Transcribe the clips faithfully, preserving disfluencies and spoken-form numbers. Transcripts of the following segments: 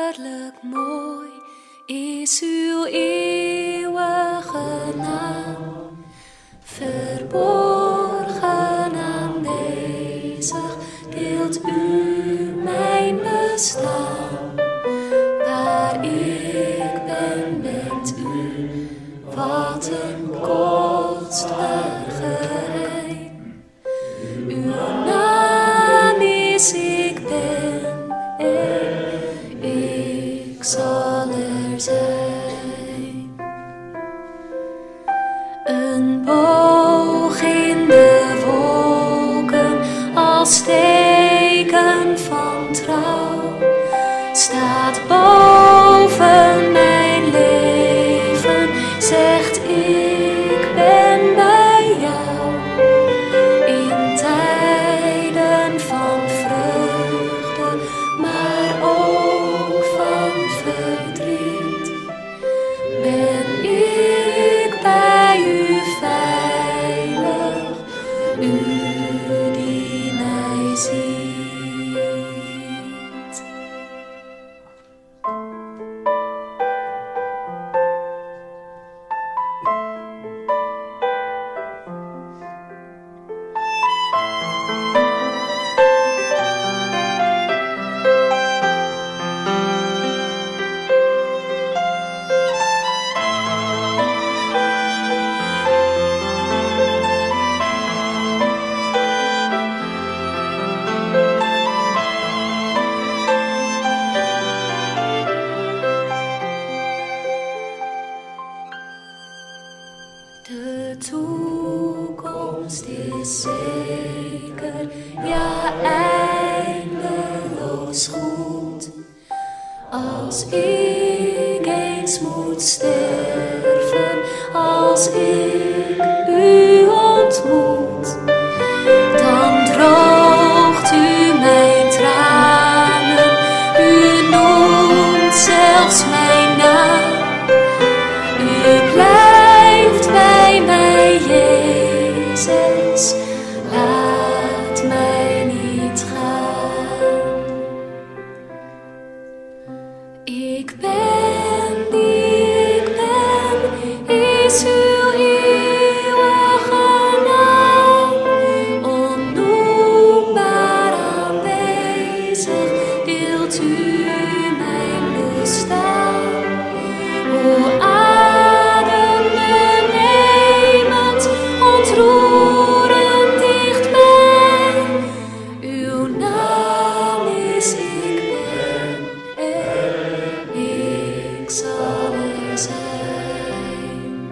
waarlijk mooi is uw eeuwige naam, verborgen aanwezig deelt u mijn bestaan. Waar ik ben, bent u, wat een kostbaar geheim. Uw naam is ik ben en ik zal er zijn. Een boog in de wolken als teken van trouw staat boven mijn leven, zegt ik ben bij jou. In tijden van vreugde, maar ook van verdriet, ben ik bij u veilig, u die mij ziet. De toekomst is zeker, ja eindeloos goed. Als ik eens moet sterven, als ik u ontmoet, dan droogt u mijn tranen, u noemt zelfs mijn naam. U blijft bij mij, Jezus, laat mij niet gaan. Ik ben die ik ben, is uw eeuwige naam, onnoembaar aanwezig, deelt u mijn bestaan. O adembenemend, ontroerend dichtbij, uw naam is ik ben en ik zal er zijn.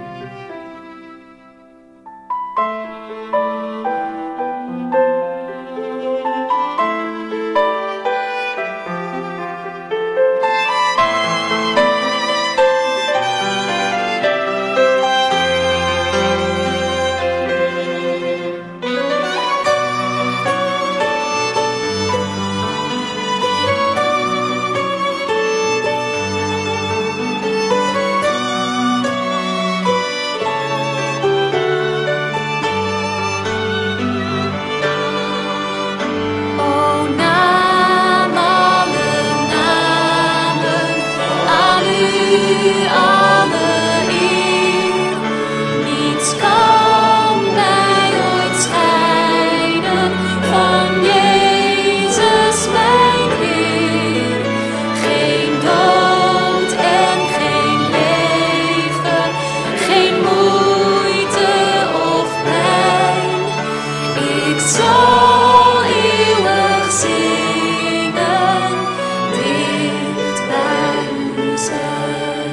Alle eer, niets kan mij ooit scheiden van Jezus mijn Heer. Geen dood en geen leven, geen moeite of pijn. Ik zal eeuwig zingen, dicht bij u zijn.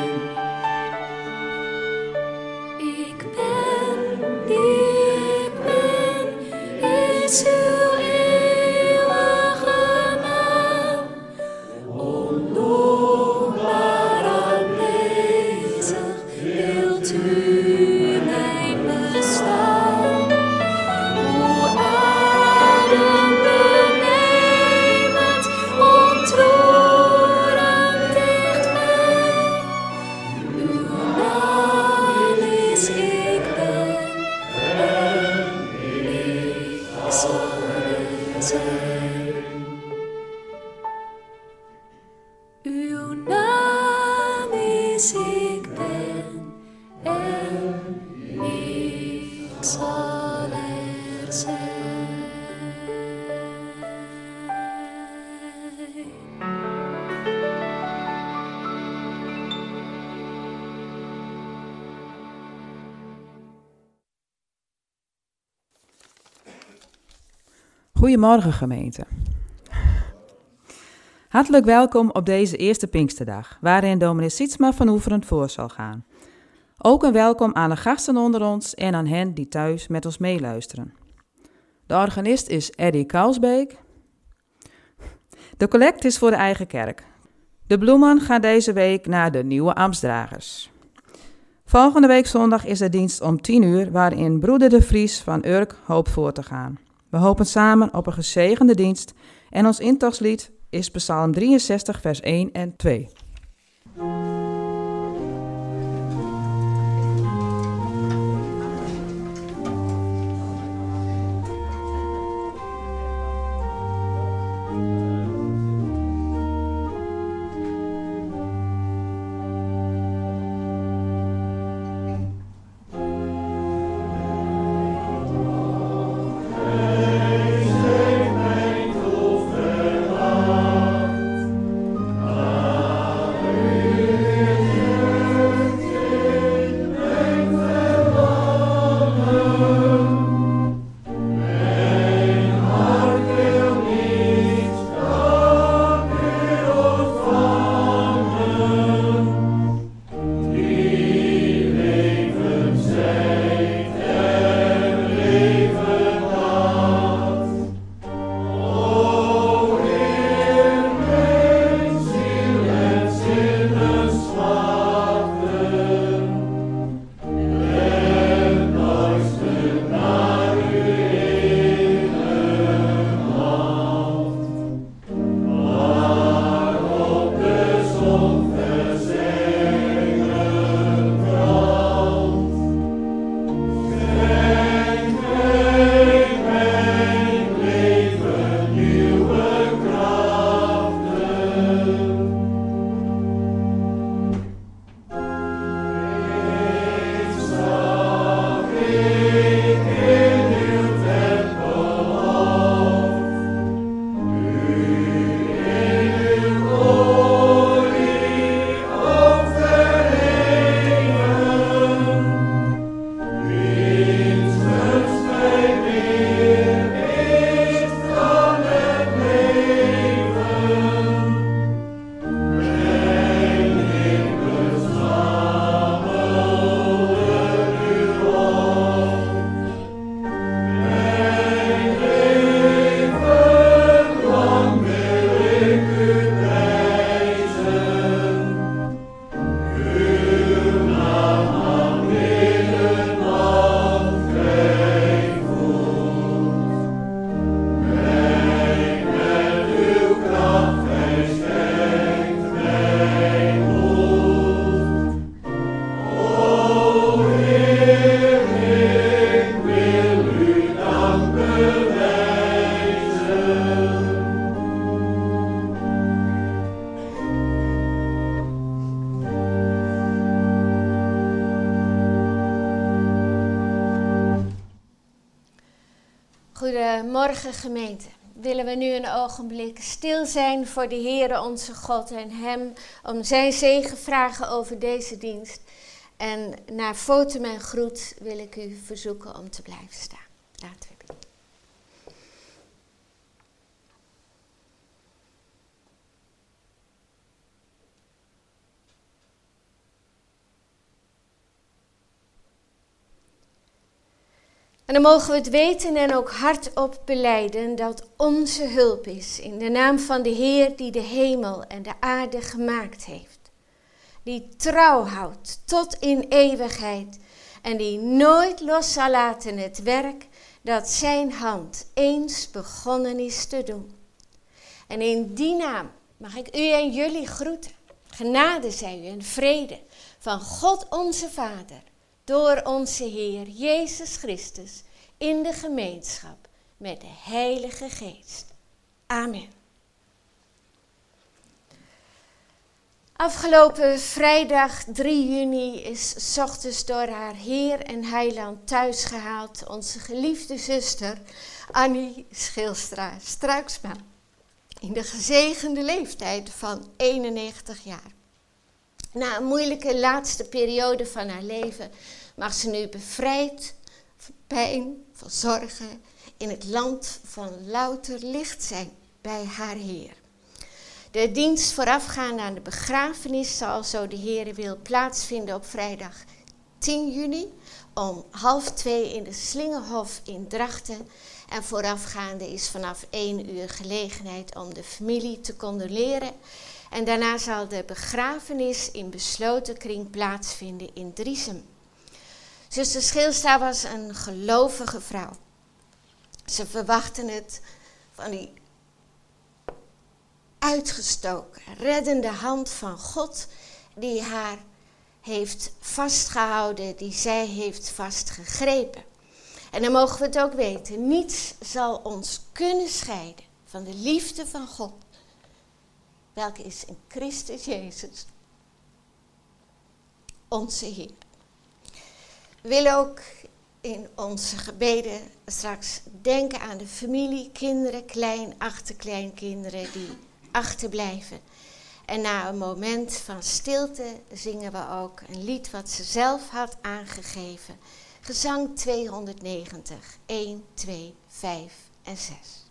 Ik ben die ik ben, is uw eeuwige naam, onnoembaar aanwezig, deelt u mijn bestaan. O adembenemend, ontroerend dichtbij, uw naam is ik ben en ik zal er zijn. U Goedemorgen gemeente. Hartelijk welkom op deze eerste Pinksterdag, waarin dominee Sietsma van Oeveren voor zal gaan. Ook een welkom aan de gasten onder ons en aan hen die thuis met ons meeluisteren. De organist is Eddie Kousbeek. De collect is voor de eigen kerk. De bloemen gaan deze week naar de nieuwe ambtsdragers. Volgende week zondag is de dienst om tien uur, waarin broeder De Vries van Urk hoopt voor te gaan. We hopen samen op een gezegende dienst en ons intochtslied is Psalm drieënzestig vers één en twee. Goedemorgen gemeente. Willen we nu een ogenblik stil zijn voor de Heere onze God en hem om zijn zegen vragen over deze dienst. En naar fotum en groet wil ik u verzoeken om te blijven staan. Laten we bidden. En dan mogen we het weten en ook hardop belijden dat onze hulp is in de naam van de Heer die de hemel en de aarde gemaakt heeft. Die trouw houdt tot in eeuwigheid en die nooit los zal laten het werk dat zijn hand eens begonnen is te doen. En in die naam mag ik u en jullie groeten. Genade zij u en vrede van God onze Vader, door onze Heer Jezus Christus, in de gemeenschap met de Heilige Geest. Amen. Afgelopen vrijdag drie juni is 's ochtends door haar Heer en Heiland thuisgehaald onze geliefde zuster Annie Schilstra Struiksma. In de gezegende leeftijd van eenennegentig jaar. Na een moeilijke laatste periode van haar leven mag ze nu bevrijd van pijn, van zorgen, in het land van louter licht zijn bij haar Heer. De dienst voorafgaande aan de begrafenis zal, zo de Heer wil, plaatsvinden op vrijdag tien juni om half twee in de Slingerhof in Drachten. En voorafgaande is vanaf één uur gelegenheid om de familie te condoleren. En daarna zal de begrafenis in besloten kring plaatsvinden in Driesem. Zuster Scheelstra was een gelovige vrouw. Ze verwachten het van die uitgestoken, reddende hand van God die haar heeft vastgehouden, die zij heeft vastgegrepen. En dan mogen we het ook weten, niets zal ons kunnen scheiden van de liefde van God, welke is in Christus Jezus, onze Heer. We willen ook in onze gebeden straks denken aan de familie, kinderen, klein, achterkleinkinderen die achterblijven. En na een moment van stilte zingen we ook een lied wat ze zelf had aangegeven. Gezang tweehonderdnegentig, één, twee, vijf en zes.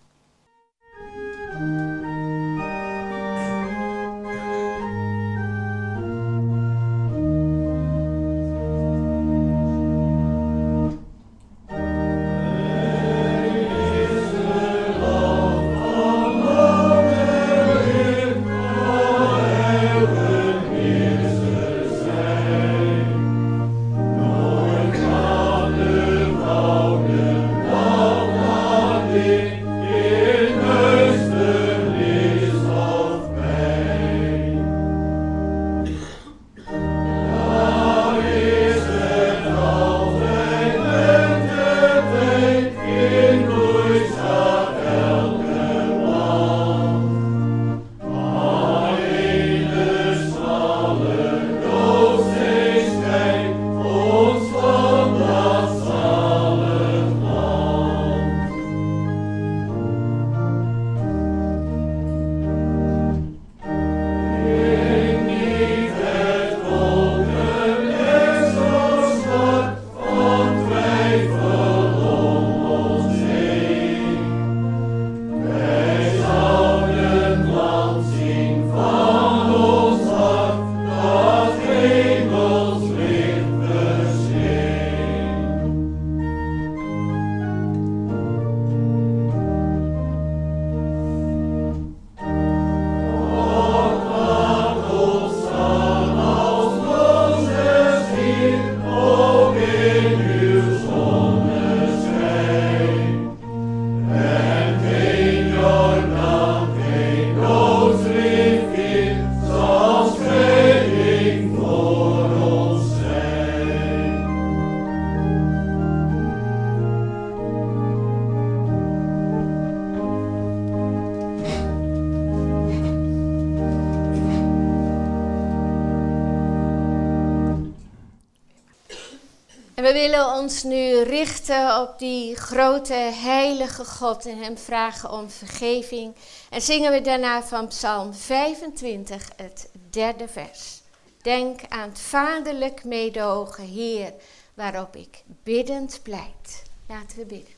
En we willen ons nu richten op die grote heilige God en hem vragen om vergeving. En zingen we daarna van Psalm vijfentwintig, het derde vers. Denk aan het vaderlijk meedogen, Heer, waarop ik biddend pleit. Laten we bidden.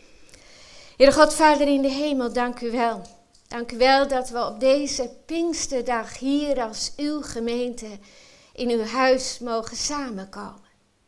Heere God, Vader in de hemel, dank u wel. Dank u wel dat we op deze Pinksterdag hier als uw gemeente in uw huis mogen samenkomen.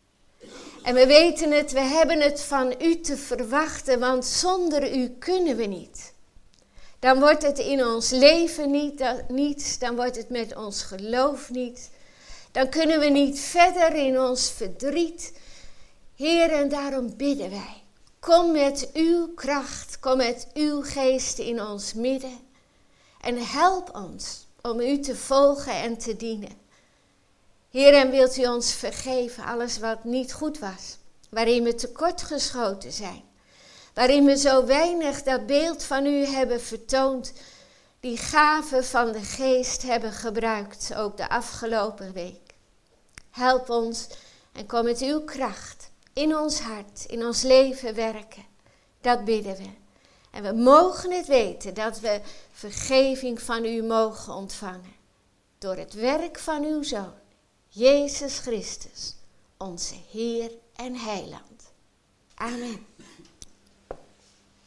En we weten het, we hebben het van u te verwachten, want zonder u kunnen we niet. Dan wordt het in ons leven niet, niet, dan wordt het met ons geloof niet. Dan kunnen we niet verder in ons verdriet. Heer, en daarom bidden wij. Kom met uw kracht, kom met uw geest in ons midden. En help ons om u te volgen en te dienen. Heer, en wilt u ons vergeven alles wat niet goed was. Waarin we tekortgeschoten zijn. Waarin we zo weinig dat beeld van u hebben vertoond. Die gaven van de geest hebben gebruikt, ook de afgelopen week. Help ons en kom met uw kracht in ons hart, in ons leven werken. Dat bidden we. En we mogen het weten dat we vergeving van u mogen ontvangen. Door het werk van uw Zoon, Jezus Christus, onze Heer en Heiland. Amen.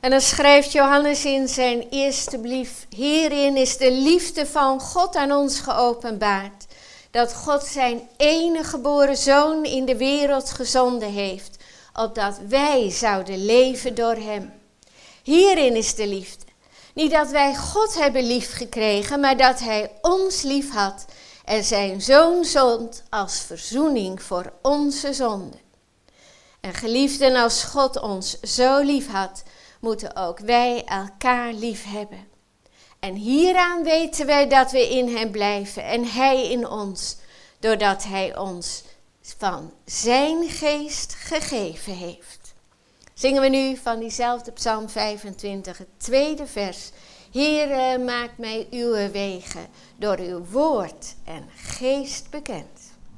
En dan schrijft Johannes in zijn eerste brief: hierin is de liefde van God aan ons geopenbaard, dat God zijn enige geboren zoon in de wereld gezonden heeft, opdat wij zouden leven door hem. Hierin is de liefde. Niet dat wij God hebben lief gekregen, maar dat hij ons lief had en zijn zoon zond als verzoening voor onze zonden. En geliefden, als God ons zo lief had, moeten ook wij elkaar lief hebben. En hieraan weten wij dat we in hem blijven en hij in ons, doordat hij ons van zijn geest gegeven heeft. Zingen we nu van diezelfde Psalm vijfentwintig, het tweede vers. Heere, maak mij uw wegen door uw woord en geest bekend.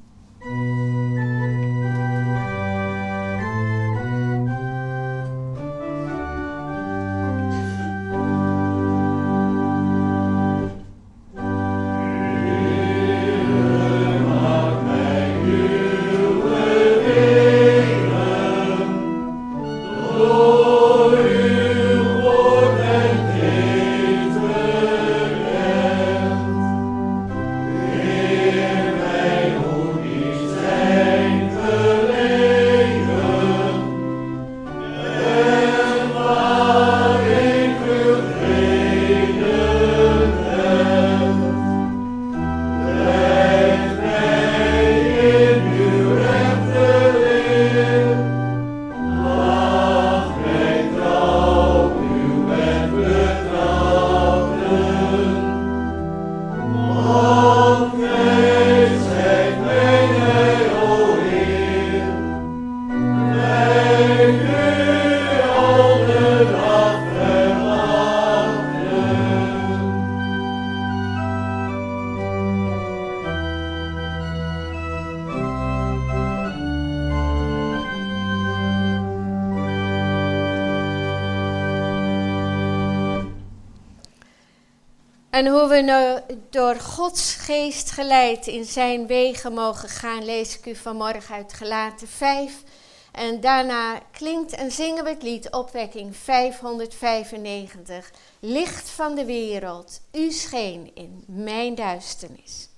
En hoe we nou door Gods geest geleid in zijn wegen mogen gaan, lees ik u vanmorgen uit Galaten vijf. En daarna klinkt en zingen we het lied Opwekking vijfhonderdvijfennegentig. Licht van de wereld, u scheen in mijn duisternis.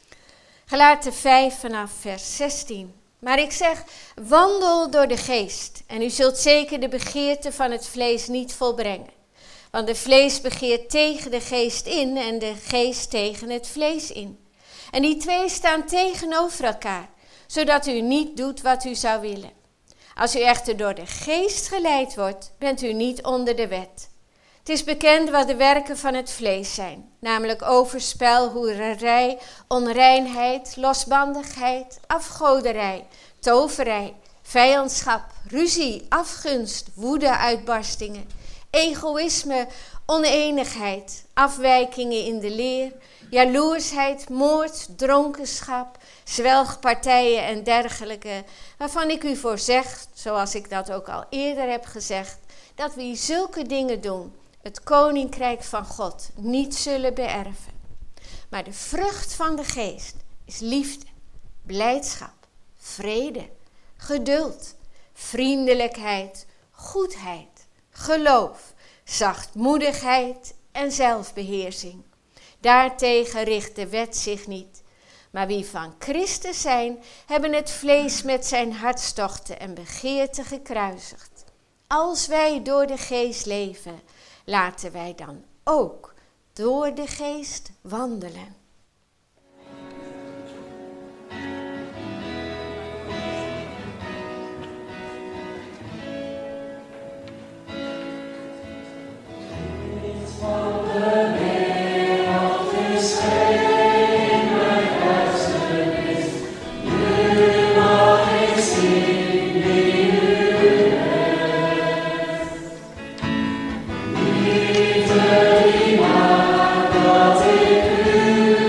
Galaten vijf vanaf vers zestien. Maar ik zeg, wandel door de geest en u zult zeker de begeerte van het vlees niet volbrengen. Want de vlees begeert tegen de geest in en de geest tegen het vlees in. En die twee staan tegenover elkaar, zodat u niet doet wat u zou willen. Als u echter door de geest geleid wordt, bent u niet onder de wet. Het is bekend wat de werken van het vlees zijn, namelijk overspel, hoererij, onreinheid, losbandigheid, afgoderij, toverij, vijandschap, ruzie, afgunst, woede-uitbarstingen, egoïsme, oneenigheid, afwijkingen in de leer, jaloersheid, moord, dronkenschap, zwelgpartijen en dergelijke, waarvan ik u voor zeg, zoals ik dat ook al eerder heb gezegd, dat wie zulke dingen doen, het koninkrijk van God niet zullen beërven. Maar de vrucht van de geest is liefde, blijdschap, vrede, geduld, vriendelijkheid, goedheid, geloof, zachtmoedigheid en zelfbeheersing. Daartegen richt de wet zich niet. Maar wie van Christus zijn, hebben het vlees met zijn hartstochten en begeerten gekruisigd. Als wij door de geest leven, laten wij dan ook door de geest wandelen. Liefde die maakt dat ik u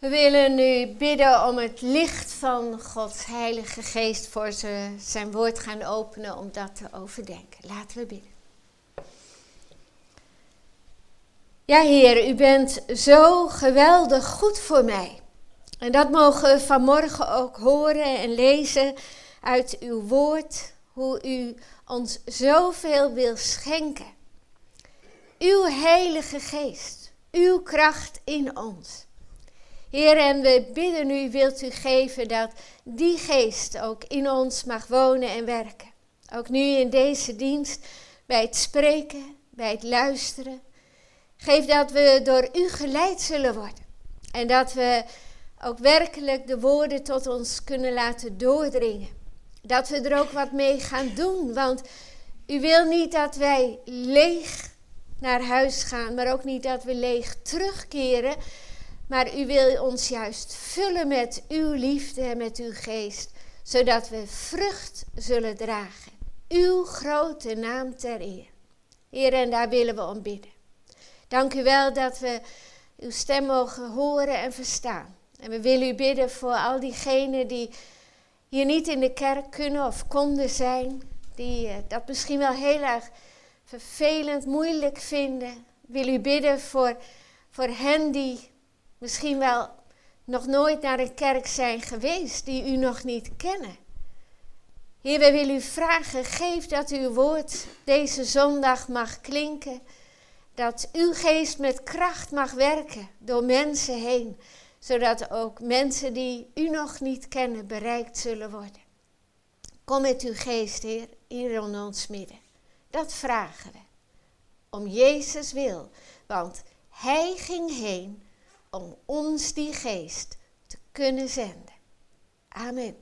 We willen nu bidden om het licht van Gods Heilige Geest voor ze zijn woord gaan openen om dat te overdenken. Laten we bidden. Ja, Heer, u bent zo geweldig goed voor mij. En dat mogen we vanmorgen ook horen en lezen uit uw woord, hoe u ons zoveel wil schenken. Uw Heilige Geest, uw kracht in ons. Heer, en we bidden u, wilt u geven dat die geest ook in ons mag wonen en werken. Ook nu in deze dienst, bij het spreken, bij het luisteren. Geef dat we door u geleid zullen worden. En dat we ook werkelijk de woorden tot ons kunnen laten doordringen. Dat we er ook wat mee gaan doen, want u wil niet dat wij leeg naar huis gaan, maar ook niet dat we leeg terugkeren. Maar u wil ons juist vullen met uw liefde en met uw geest, zodat we vrucht zullen dragen. Uw grote naam ter eer. Heer, en daar willen we om bidden. Dank u wel dat we uw stem mogen horen en verstaan. En we willen u bidden voor al diegenen die hier niet in de kerk kunnen of konden zijn. Die uh, dat misschien wel heel erg vervelend, moeilijk vinden. Wil u bidden voor, voor hen die misschien wel nog nooit naar een kerk zijn geweest, die u nog niet kennen. Heer, wij willen u vragen, geef dat uw woord deze zondag mag klinken. Dat uw geest met kracht mag werken door mensen heen. Zodat ook mensen die u nog niet kennen bereikt zullen worden. Kom met uw geest, Heer, hier in ons midden. Dat vragen we. Om Jezus wil. Want hij ging heen om ons die geest te kunnen zenden. Amen.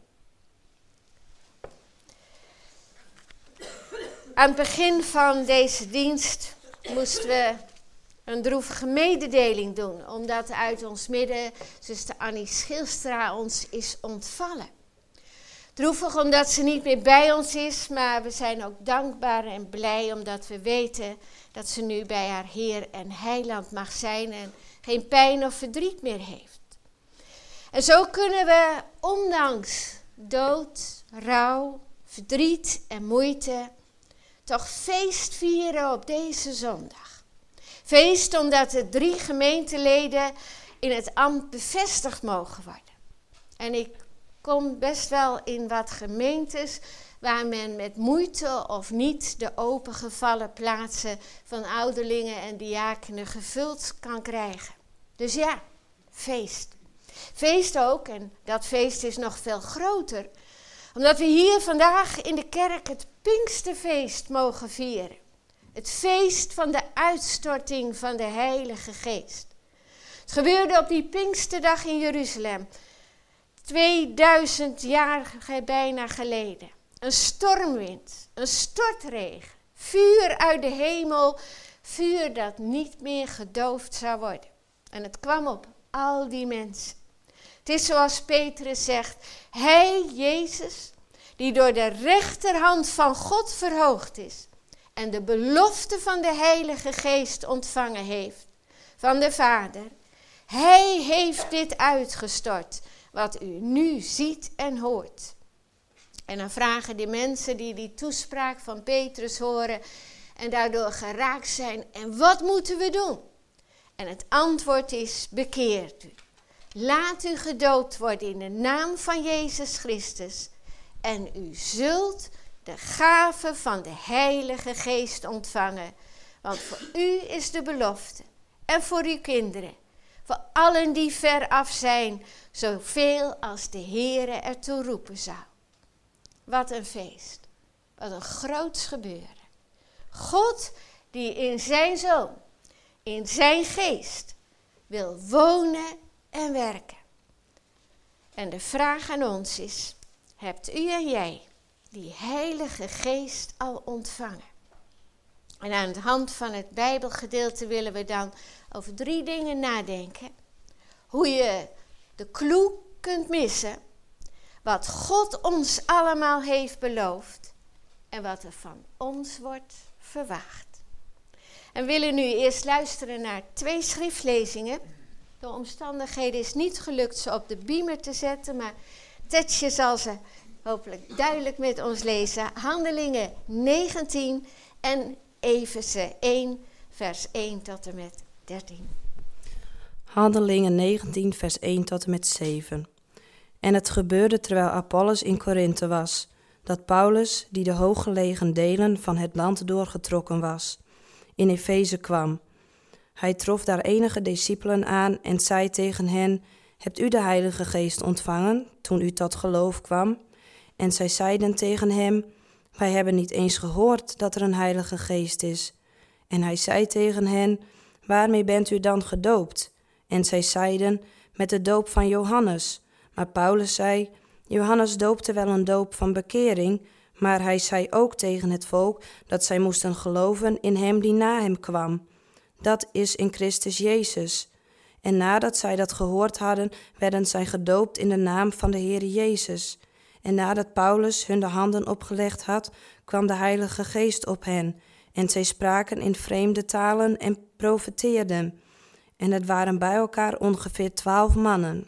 Aan het begin van deze dienst moesten we een droevige mededeling doen, omdat uit ons midden zuster Annie Schilstra ons is ontvallen. Droevig omdat ze niet meer bij ons is, maar we zijn ook dankbaar en blij omdat we weten dat ze nu bij haar Heer en Heiland mag zijn en geen pijn of verdriet meer heeft. En zo kunnen we ondanks dood, rouw, verdriet en moeite toch feest vieren op deze zondag. Feest omdat de drie gemeenteleden in het ambt bevestigd mogen worden. En ik kom best wel in wat gemeentes waar men met moeite of niet de opengevallen plaatsen van ouderlingen en diakenen gevuld kan krijgen. Dus ja, feest. Feest ook, en dat feest is nog veel groter, omdat we hier vandaag in de kerk het Pinksterfeest mogen vieren. Het feest van de uitstorting van de Heilige Geest. Het gebeurde op die Pinksterdag in Jeruzalem. tweeduizend jaar bijna geleden. Een stormwind, een stortregen, vuur uit de hemel, vuur dat niet meer gedoofd zou worden. En het kwam op al die mensen. Het is zoals Petrus zegt, hij, Jezus, die door de rechterhand van God verhoogd is en de belofte van de Heilige Geest ontvangen heeft van de Vader, hij heeft dit uitgestort, wat u nu ziet en hoort. En dan vragen die mensen die die toespraak van Petrus horen en daardoor geraakt zijn, en wat moeten we doen? En het antwoord is, bekeert u. Laat u gedoopt worden in de naam van Jezus Christus en u zult de gave van de Heilige Geest ontvangen. Want voor u is de belofte en voor uw kinderen, voor allen die ver af zijn, zoveel als de Heere ertoe roepen zou. Wat een feest, wat een groots gebeuren. God die in zijn Zoon, in zijn geest, wil wonen en werken. En de vraag aan ons is, hebt u en jij die Heilige Geest al ontvangen? En aan de hand van het Bijbelgedeelte willen we dan over drie dingen nadenken. Hoe je de clue kunt missen, wat God ons allemaal heeft beloofd en wat er van ons wordt verwacht. En we willen nu eerst luisteren naar twee schriftlezingen Door omstandigheden is niet gelukt ze op de beamer te zetten, maar Tetje zal ze hopelijk duidelijk met ons lezen. Handelingen negentien en Efeze één, vers één tot en met dertien. Handelingen negentien, vers één tot en met zeven. En het gebeurde terwijl Apollos in Korinthe was, dat Paulus, die de hooggelegen delen van het land doorgetrokken was, in Efeze kwam. Hij trof daar enige discipelen aan en zei tegen hen: Hebt u de Heilige Geest ontvangen toen u tot geloof kwam? En zij zeiden tegen hem: Wij hebben niet eens gehoord dat er een Heilige Geest is. En hij zei tegen hen: Waarmee bent u dan gedoopt? En zij zeiden: Met de doop van Johannes. Maar Paulus zei: Johannes doopte wel een doop van bekering, maar hij zei ook tegen het volk dat zij moesten geloven in hem die na hem kwam. Dat is in Christus Jezus. En nadat zij dat gehoord hadden, werden zij gedoopt in de naam van de Heer Jezus. En nadat Paulus hun de handen opgelegd had, kwam de Heilige Geest op hen. En zij spraken in vreemde talen en profeteerden. En het waren bij elkaar ongeveer twaalf mannen.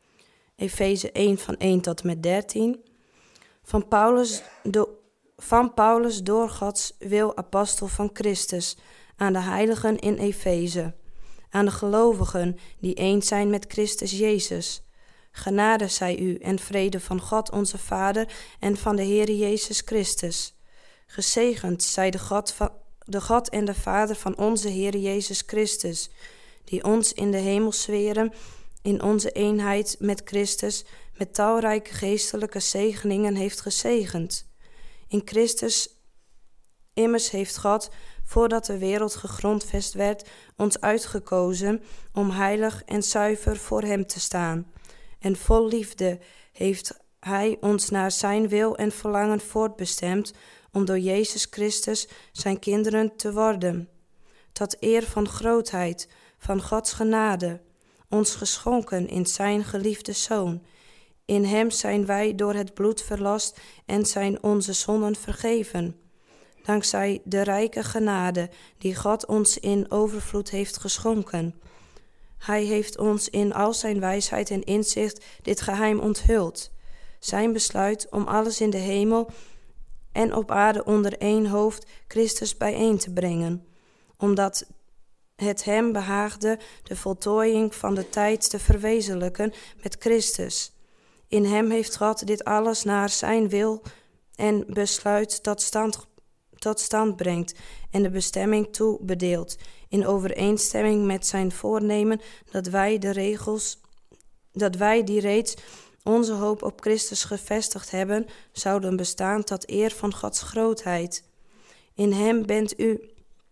Efeze één van één tot en met dertien. Van Paulus, do, van Paulus door Gods wil apostel van Christus, aan de heiligen in Efeze, aan de gelovigen die eens zijn met Christus Jezus. Genade zij u en vrede van God onze Vader en van de Heer Jezus Christus. Gezegend zij de God, van, de God en de Vader van onze Heer Jezus Christus, die ons in de hemelsferen in onze eenheid met Christus met talrijke geestelijke zegeningen heeft gezegend. In Christus immers heeft God, voordat de wereld gegrondvest werd, ons uitgekozen om heilig en zuiver voor hem te staan. En vol liefde heeft hij ons naar zijn wil en verlangen voortbestemd om door Jezus Christus zijn kinderen te worden. Tot eer van grootheid, van Gods genade, ons geschonken in zijn geliefde Zoon. In hem zijn wij door het bloed verlost en zijn onze zonden vergeven. Dankzij de rijke genade die God ons in overvloed heeft geschonken. Hij heeft ons in al zijn wijsheid en inzicht dit geheim onthuld. Zijn besluit om alles in de hemel en op aarde onder één hoofd Christus bijeen te brengen, omdat het hem behaagde de voltooiing van de tijd te verwezenlijken met Christus. In hem heeft God dit alles naar zijn wil en besluit tot stand, tot stand brengt en de bestemming toebedeelt, in overeenstemming met zijn voornemen dat wij de regels, dat wij die reeds onze hoop op Christus gevestigd hebben, zouden bestaan tot eer van Gods grootheid. In hem bent u,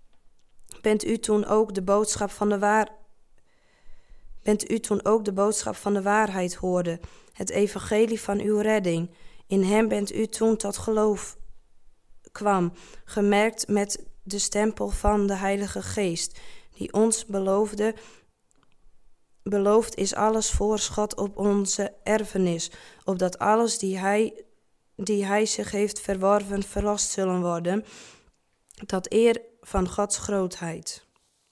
bent u toen ook de boodschap van de waar, bent u toen ook de boodschap van de waarheid hoorde, het evangelie van uw redding. In hem bent u toen tot geloof kwam, gemerkt met de stempel van de Heilige Geest, die ons beloofde, beloofd is alles voorschot op onze erfenis, opdat alles die hij, die hij zich heeft verworven verlost zullen worden, tot eer van Gods grootheid.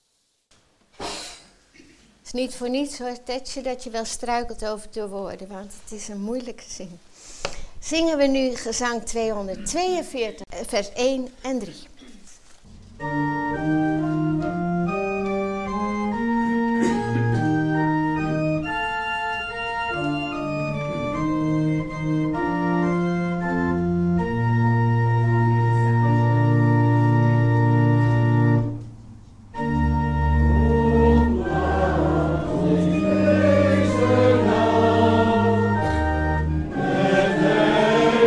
Het is niet voor niets hoor, Tetje, dat je wel struikelt over de woorden, want het is een moeilijke zin. Zingen we nu gezang tweehonderdtweeënveertig, vers één en drie.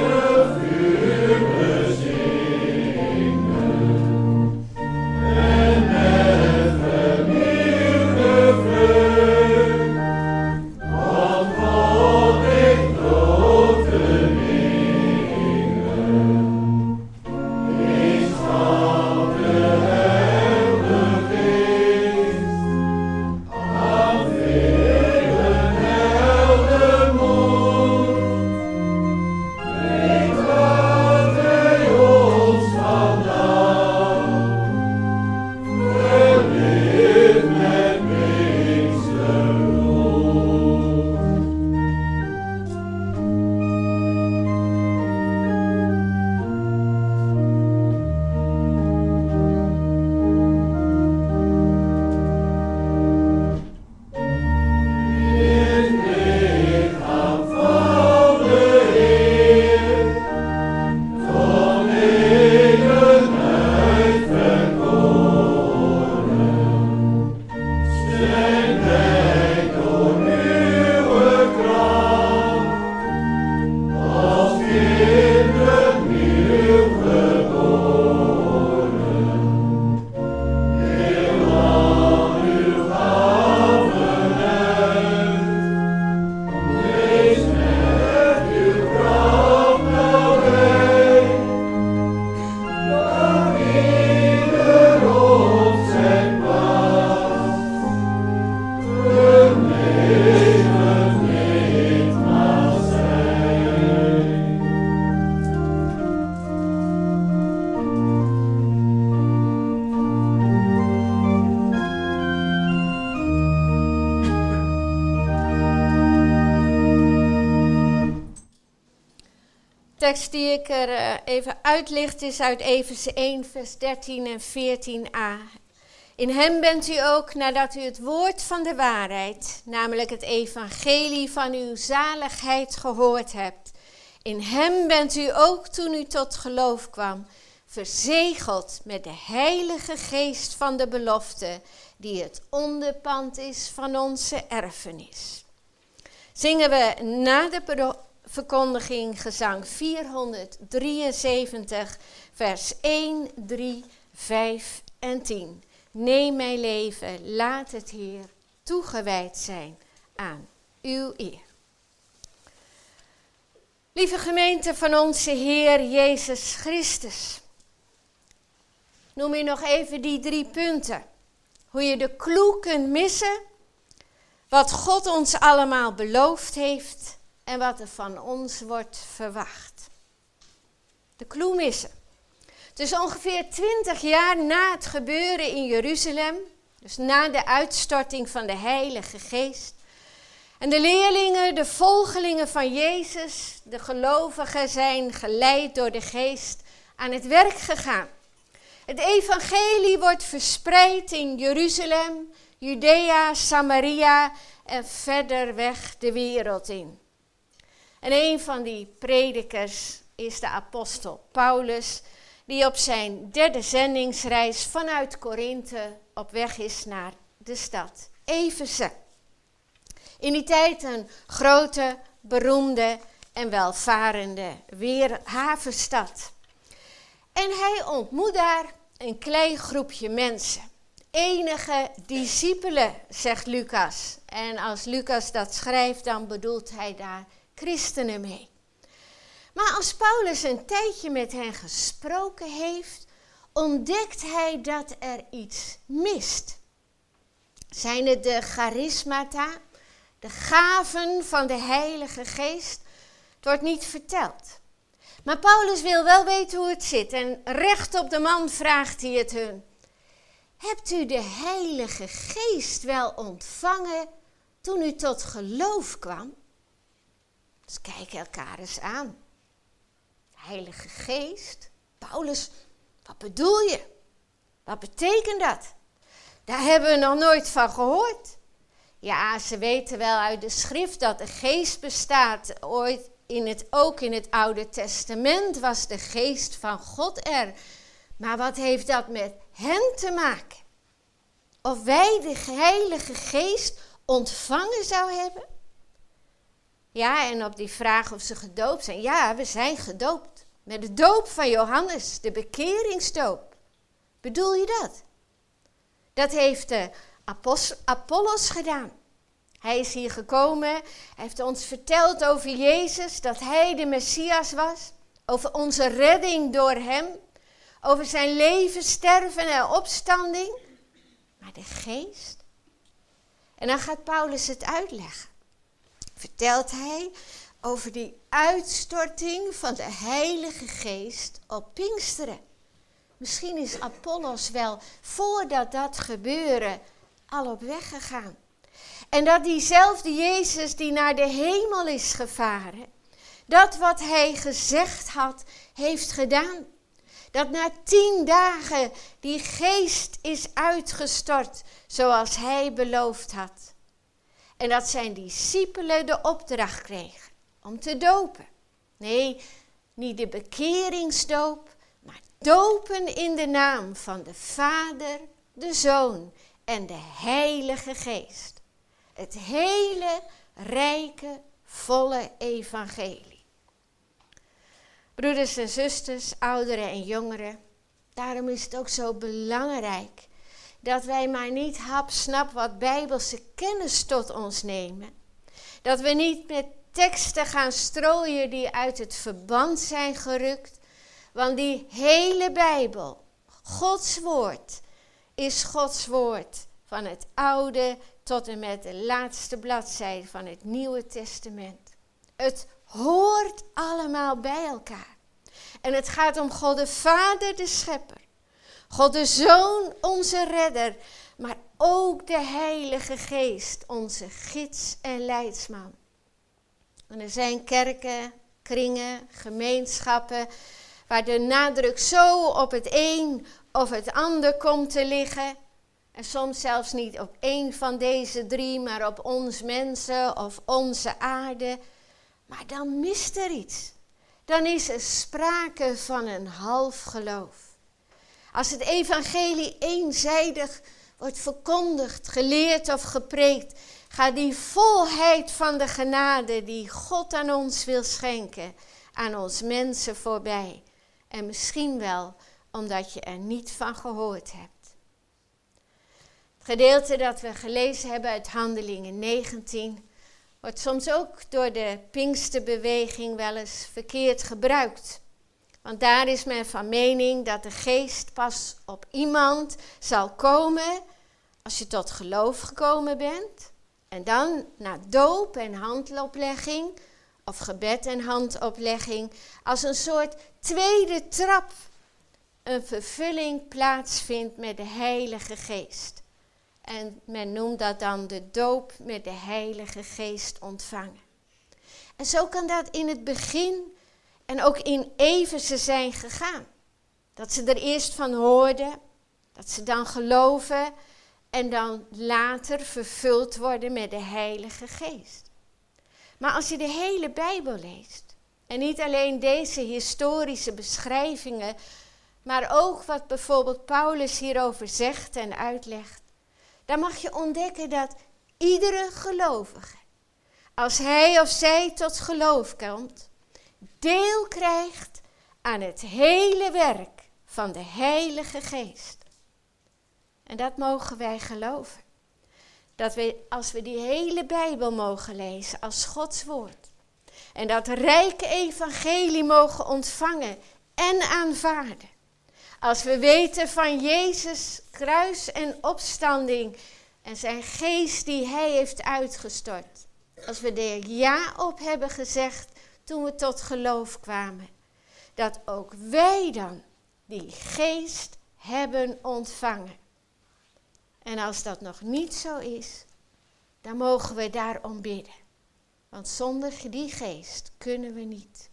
Yeah. tekst die ik er uh, even uitlicht is uit Efeze één, vers dertien en veertien a. In hem bent u ook, nadat u het woord van de waarheid, namelijk het evangelie van uw zaligheid gehoord hebt. In hem bent u ook, toen u tot geloof kwam, verzegeld met de heilige geest van de belofte, die het onderpand is van onze erfenis. Zingen we na de verkondiging gezang vierhonderddrieënzeventig, vers één, drie, vijf en tien. Neem mijn leven, laat het Heer toegewijd zijn aan uw eer. Lieve gemeente van onze Heer Jezus Christus. Noem je nog even die drie punten. Hoe je de clue kunt missen. Wat God ons allemaal beloofd heeft. En wat er van ons wordt verwacht. De clue missen. Dus ongeveer twintig jaar na het gebeuren in Jeruzalem. Dus na de uitstorting van de Heilige Geest. En de leerlingen, de volgelingen van Jezus, de gelovigen zijn geleid door de Geest aan het werk gegaan. Het evangelie wordt verspreid in Jeruzalem, Judea, Samaria en verder weg de wereld in. En een van die predikers is de apostel Paulus, die op zijn derde zendingsreis vanuit Korinthe op weg is naar de stad Efeze. In die tijd een grote, beroemde en welvarende weer havenstad. En hij ontmoet daar een klein groepje mensen. Enige discipelen, zegt Lucas. En als Lucas dat schrijft, dan bedoelt hij daar christenen mee. Maar als Paulus een tijdje met hen gesproken heeft, ontdekt hij dat er iets mist. Zijn het de charismata, de gaven van de Heilige Geest? Het wordt niet verteld. Maar Paulus wil wel weten hoe het zit en recht op de man vraagt hij het hun. Hebt u de Heilige Geest wel ontvangen toen u tot geloof kwam? Dus kijken elkaar eens aan. Heilige Geest? Paulus, wat bedoel je? Wat betekent dat? Daar hebben we nog nooit van gehoord. Ja, ze weten wel uit de schrift dat de Geest bestaat. Ooit in het, ook in het Oude Testament was de Geest van God er. Maar wat heeft dat met hen te maken? Of wij de Heilige Geest ontvangen zouden hebben? Ja, en op die vraag of ze gedoopt zijn. Ja, we zijn gedoopt. Met de doop van Johannes, de bekeringsdoop. Bedoel je dat? Dat heeft de Apollos gedaan. Hij is hier gekomen, hij heeft ons verteld over Jezus, dat hij de Messias was. Over onze redding door hem. Over zijn leven, sterven en opstanding. Maar de Geest? En dan gaat Paulus het uitleggen. Vertelt hij over die uitstorting van de Heilige Geest op Pinksteren. Misschien is Apollos wel voordat dat gebeurde al op weg gegaan. En dat diezelfde Jezus die naar de hemel is gevaren, dat wat hij gezegd had, heeft gedaan. Dat na tien dagen die geest is uitgestort zoals hij beloofd had. En dat zijn discipelen de opdracht kregen om te dopen. Nee, niet de bekeringsdoop, maar dopen in de naam van de Vader, de Zoon en de Heilige Geest. Het hele rijke, volle evangelie. Broeders en zusters, ouderen en jongeren, daarom is het ook zo belangrijk dat wij maar niet hapsnap wat bijbelse kennis tot ons nemen. Dat we niet met teksten gaan strooien die uit het verband zijn gerukt. Want die hele Bijbel, Gods woord, is Gods woord van het oude tot en met de laatste bladzijde van het Nieuwe Testament. Het hoort allemaal bij elkaar. En het gaat om God de Vader, de Schepper. God de Zoon, onze Redder. Maar ook de Heilige Geest, onze gids en leidsman. En er zijn kerken, kringen, gemeenschappen, waar de nadruk zo op het een of het ander komt te liggen. En soms zelfs niet op één van deze drie, maar op ons mensen of onze aarde. Maar dan mist er iets. Dan is er sprake van een half geloof. Als het evangelie eenzijdig wordt verkondigd, geleerd of gepreekt, gaat die volheid van de genade die God aan ons wil schenken, aan ons mensen voorbij. En misschien wel omdat je er niet van gehoord hebt. Het gedeelte dat we gelezen hebben uit Handelingen negentien wordt soms ook door de Pinksterbeweging wel eens verkeerd gebruikt. Want daar is men van mening dat de geest pas op iemand zal komen als je tot geloof gekomen bent. En dan na doop en handoplegging, of gebed en handoplegging, als een soort tweede trap een vervulling plaatsvindt met de Heilige Geest. En men noemt dat dan de doop met de Heilige Geest ontvangen. En zo kan dat in het begin en ook in Efeze zijn gegaan. Dat ze er eerst van hoorden, dat ze dan geloven en dan later vervuld worden met de Heilige Geest. Maar als je de hele Bijbel leest, en niet alleen deze historische beschrijvingen, maar ook wat bijvoorbeeld Paulus hierover zegt en uitlegt, dan mag je ontdekken dat iedere gelovige, als hij of zij tot geloof komt, deel krijgt aan het hele werk van de Heilige Geest. En dat mogen wij geloven. Dat we, als we die hele Bijbel mogen lezen als Gods woord, en dat rijke evangelie mogen ontvangen en aanvaarden, als we weten van Jezus kruis en opstanding en zijn geest die hij heeft uitgestort. Als we er ja op hebben gezegd toen we tot geloof kwamen. Dat ook wij dan die geest hebben ontvangen. En als dat nog niet zo is, dan mogen we daarom bidden. Want zonder die geest kunnen we niet.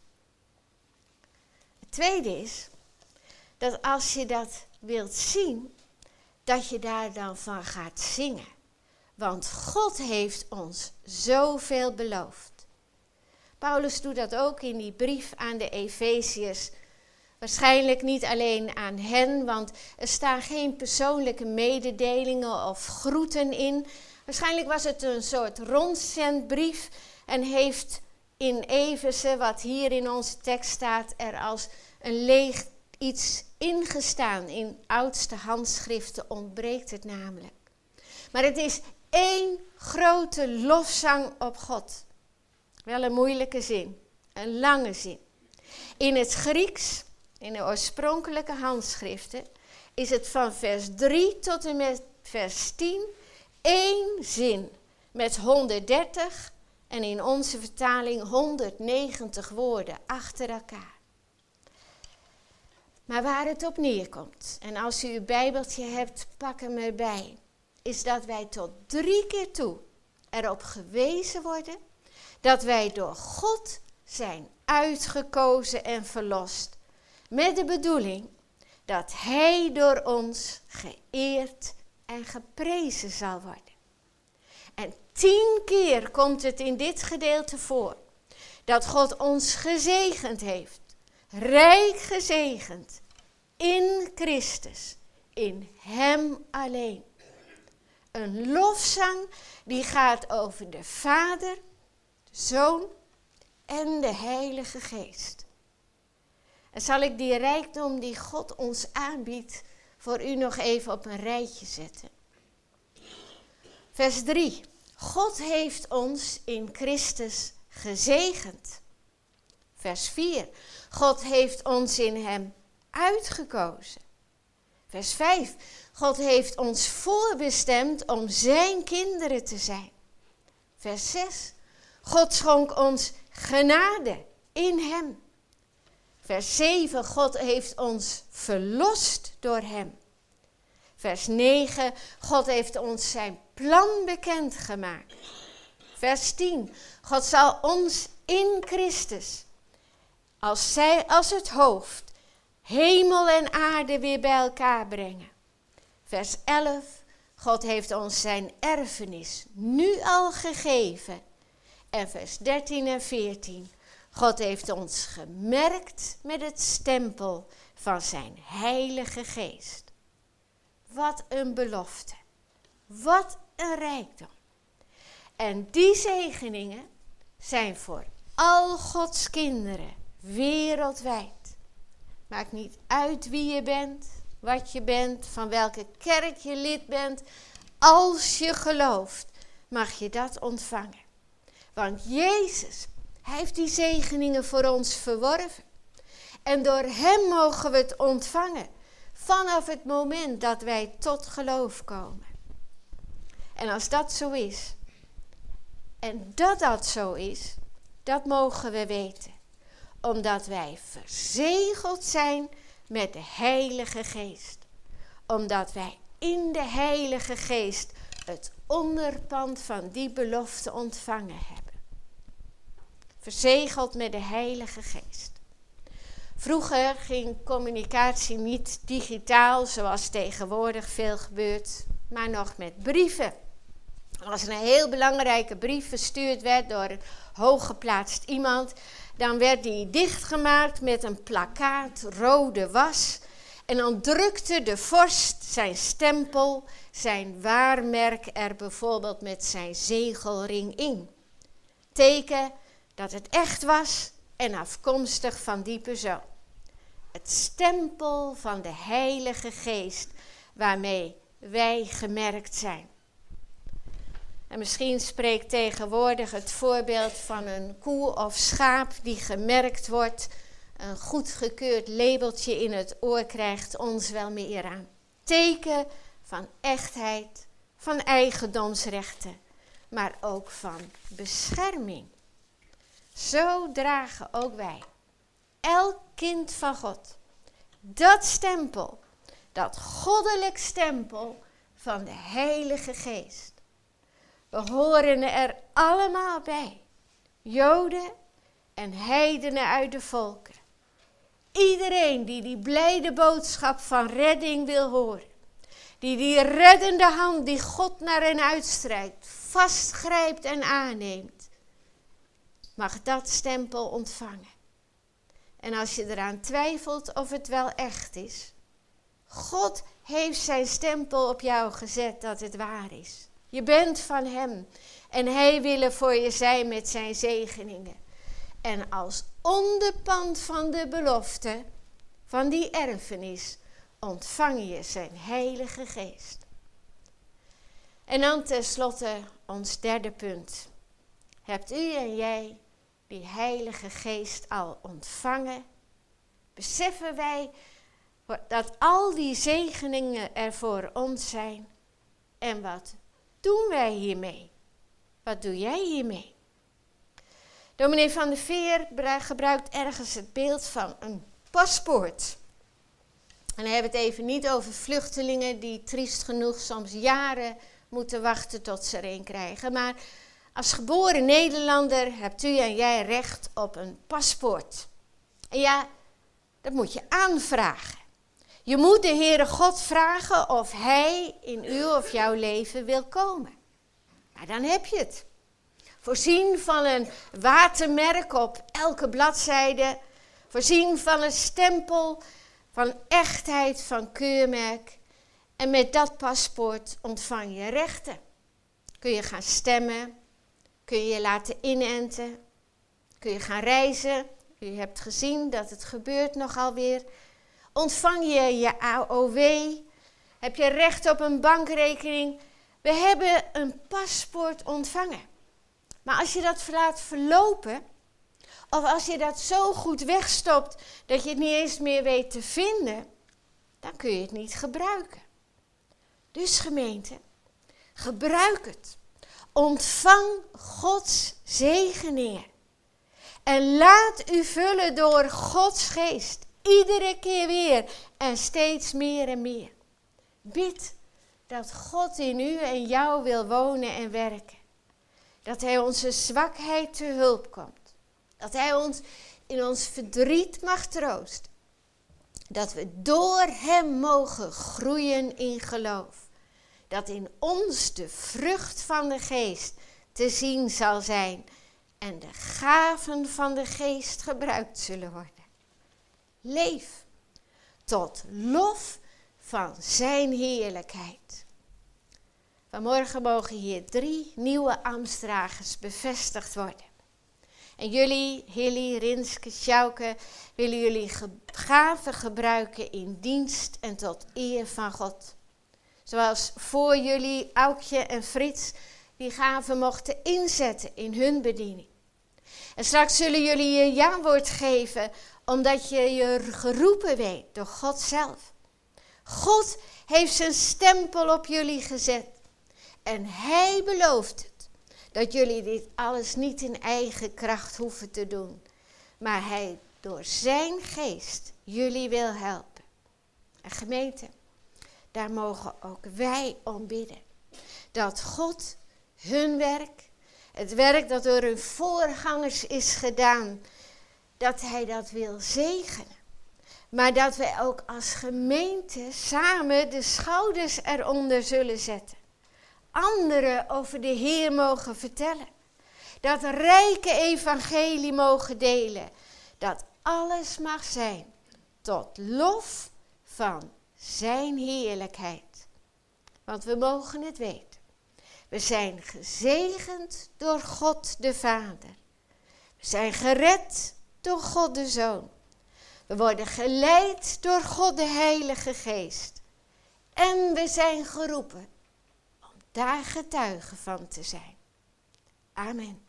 Het tweede is dat als je dat wilt zien, dat je daar dan van gaat zingen. Want God heeft ons zoveel beloofd. Paulus doet dat ook in die brief aan de Efeziërs. Waarschijnlijk niet alleen aan hen, want er staan geen persoonlijke mededelingen of groeten in. Waarschijnlijk was het een soort rondzendbrief en heeft in Efeze, wat hier in onze tekst staat, er als een leeg iets ingestaan. In oudste handschriften ontbreekt het namelijk. Maar het is één grote lofzang op God. Wel een moeilijke zin, een lange zin. In het Grieks, in de oorspronkelijke handschriften, is het van vers drie tot en met vers tien één zin met honderddertig en in onze vertaling honderdnegentig woorden achter elkaar. Maar waar het op neerkomt, en als u uw Bijbeltje hebt, pak hem erbij, is dat wij tot drie keer toe erop gewezen worden dat wij door God zijn uitgekozen en verlost, met de bedoeling dat Hij door ons geëerd en geprezen zal worden. En tien keer komt het in dit gedeelte voor dat God ons gezegend heeft, rijk gezegend, in Christus, in Hem alleen. Een lofzang die gaat over de Vader, de Zoon en de Heilige Geest. En zal ik die rijkdom die God ons aanbiedt voor u nog even op een rijtje zetten. Vers drie. God heeft ons in Christus gezegend. Vers vier. God heeft ons in Hem uitgekozen. Vers vijf. God heeft ons voorbestemd om Zijn kinderen te zijn. Vers zes. God schonk ons genade in Hem. Vers zeven. God heeft ons verlost door Hem. Vers negen. God heeft ons Zijn plan bekendgemaakt. Vers tien. God zal ons in Christus als zij als het hoofd hemel en aarde weer bij elkaar brengen. Vers elf, God heeft ons zijn erfenis nu al gegeven. En vers dertien en veertien, God heeft ons gemerkt met het stempel van zijn heilige geest. Wat een belofte. Wat een rijkdom. En die zegeningen zijn voor al Gods kinderen wereldwijd. Maakt niet uit wie je bent, wat je bent, van welke kerk je lid bent. Als je gelooft, mag je dat ontvangen. Want Jezus, hij heeft die zegeningen voor ons verworven. En door hem mogen we het ontvangen. Vanaf het moment dat wij tot geloof komen. En als dat zo is, en dat dat zo is, dat mogen we weten. Omdat wij verzegeld zijn met de Heilige Geest. Omdat wij in de Heilige Geest het onderpand van die belofte ontvangen hebben. Verzegeld met de Heilige Geest. Vroeger ging communicatie niet digitaal, zoals tegenwoordig veel gebeurt, maar nog met brieven. Als er een heel belangrijke brief verstuurd werd door een hooggeplaatst iemand, dan werd die dichtgemaakt met een plakkaat rode was. En dan drukte de vorst zijn stempel, zijn waarmerk er bijvoorbeeld met zijn zegelring in. Teken dat het echt was en afkomstig van die persoon. Het stempel van de Heilige Geest waarmee wij gemerkt zijn. En misschien spreekt tegenwoordig het voorbeeld van een koe of schaap die gemerkt wordt, een goedgekeurd labeltje in het oor krijgt, ons wel meer aan. Teken van echtheid, van eigendomsrechten, maar ook van bescherming. Zo dragen ook wij, elk kind van God, dat stempel, dat goddelijk stempel van de Heilige Geest. We horen er allemaal bij, Joden en heidenen uit de volken. Iedereen die die blijde boodschap van redding wil horen, die die reddende hand die God naar hen uitstrijkt, vastgrijpt en aanneemt, mag dat stempel ontvangen. En als je eraan twijfelt of het wel echt is, God heeft zijn stempel op jou gezet dat het waar is. Je bent van hem en hij wil er voor je zijn met zijn zegeningen. En als onderpand van de belofte, van die erfenis, ontvang je zijn Heilige Geest. En dan tenslotte ons derde punt. Hebt u en jij die Heilige Geest al ontvangen? Beseffen wij dat al die zegeningen er voor ons zijn? En wat doen wij hiermee? Wat doe jij hiermee? Dominee van der Veer gebruikt ergens het beeld van een paspoort. En dan hebben we het even niet over vluchtelingen die triest genoeg soms jaren moeten wachten tot ze er een krijgen. Maar als geboren Nederlander hebt u en jij recht op een paspoort. En ja, dat moet je aanvragen. Je moet de Heere God vragen of hij in uw of jouw leven wil komen. Maar dan heb je het. Voorzien van een watermerk op elke bladzijde. Voorzien van een stempel van echtheid, van keurmerk. En met dat paspoort ontvang je rechten. Kun je gaan stemmen. Kun je je laten inenten. Kun je gaan reizen. U hebt gezien dat het gebeurt nogal weer. Ontvang je je A O W. Heb je recht op een bankrekening. We hebben een paspoort ontvangen. Maar als je dat laat verlopen, of als je dat zo goed wegstopt dat je het niet eens meer weet te vinden, dan kun je het niet gebruiken. Dus gemeente, gebruik het. Ontvang Gods zegeningen. En laat u vullen door Gods geest. Iedere keer weer en steeds meer en meer. Bid dat God in u en jou wil wonen en werken. Dat hij onze zwakheid te hulp komt. Dat hij ons in ons verdriet mag troosten. Dat we door hem mogen groeien in geloof. Dat in ons de vrucht van de geest te zien zal zijn. En de gaven van de geest gebruikt zullen worden. Leef tot lof van zijn heerlijkheid. Vanmorgen mogen hier drie nieuwe ambtsdragers bevestigd worden. En jullie, Hilly, Rinske, Sjouke, willen jullie ge- gaven gebruiken in dienst en tot eer van God. Zoals voor jullie Aukje en Frits die gaven mochten inzetten in hun bediening. En straks zullen jullie je ja-woord geven, omdat je je geroepen weet door God zelf. God heeft zijn stempel op jullie gezet. En hij belooft het, dat jullie dit alles niet in eigen kracht hoeven te doen. Maar hij door zijn geest jullie wil helpen. En gemeente, daar mogen ook wij om bidden. Dat God hun werk, het werk dat door hun voorgangers is gedaan, dat hij dat wil zegenen. Maar dat wij ook als gemeente samen de schouders eronder zullen zetten. Anderen over de Heer mogen vertellen. Dat rijke evangelie mogen delen. Dat alles mag zijn tot lof van zijn heerlijkheid. Want we mogen het weten. We zijn gezegend door God de Vader. We zijn gered door God de Zoon. We worden geleid door God de Heilige Geest. En we zijn geroepen om daar getuigen van te zijn. Amen.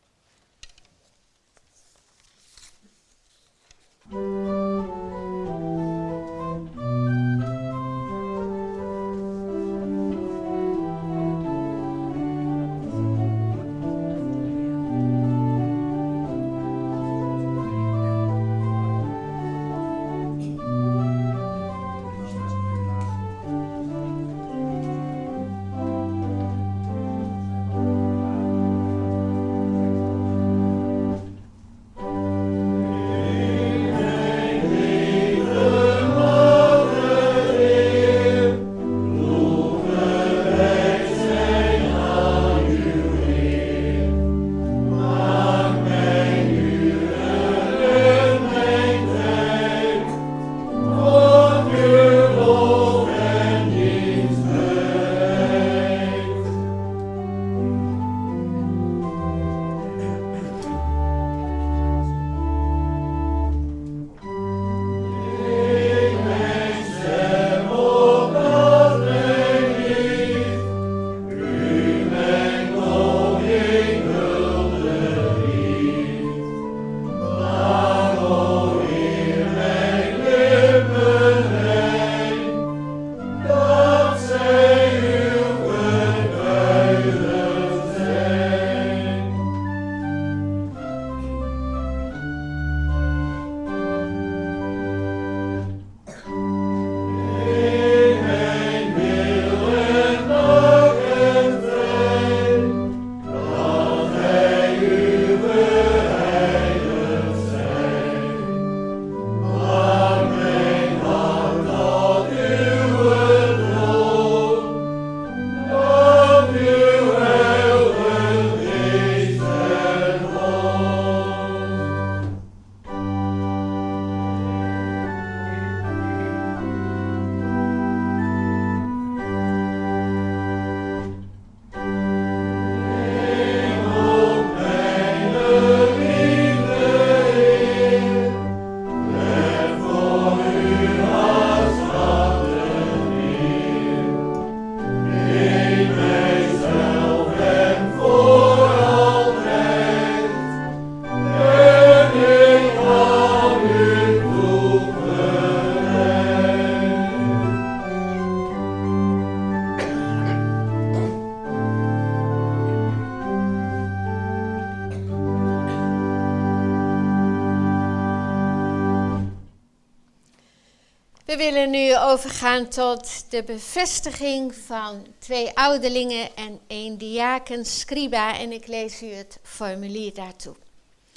We willen nu overgaan tot de bevestiging van twee ouderlingen en één diaken scriba. En ik lees u het formulier daartoe.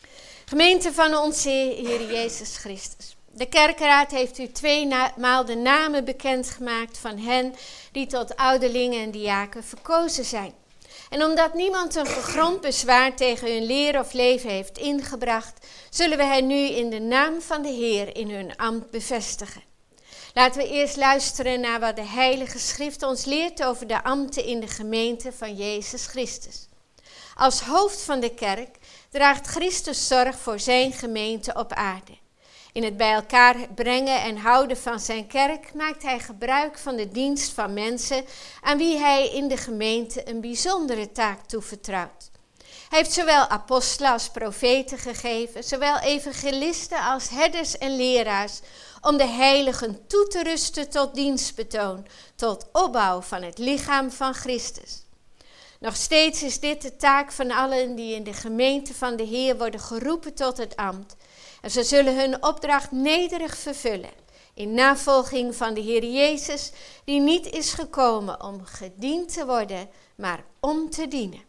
Gemeente van onze Heer Jezus Christus. De kerkraad heeft u tweemaal de namen bekendgemaakt van hen die tot ouderlingen en diaken verkozen zijn. En omdat niemand een gegrond bezwaar tegen hun leer of leven heeft ingebracht, zullen we hen nu in de naam van de Heer in hun ambt bevestigen. Laten we eerst luisteren naar wat de Heilige Schrift ons leert over de ambten in de gemeente van Jezus Christus. Als hoofd van de kerk draagt Christus zorg voor zijn gemeente op aarde. In het bij elkaar brengen en houden van zijn kerk maakt hij gebruik van de dienst van mensen aan wie hij in de gemeente een bijzondere taak toevertrouwt. Hij heeft zowel apostelen als profeten gegeven, zowel evangelisten als herders en leraars, om de heiligen toe te rusten tot dienstbetoon, tot opbouw van het lichaam van Christus. Nog steeds is dit de taak van allen die in de gemeente van de Heer worden geroepen tot het ambt. En ze zullen hun opdracht nederig vervullen, in navolging van de Heer Jezus, die niet is gekomen om gediend te worden, maar om te dienen.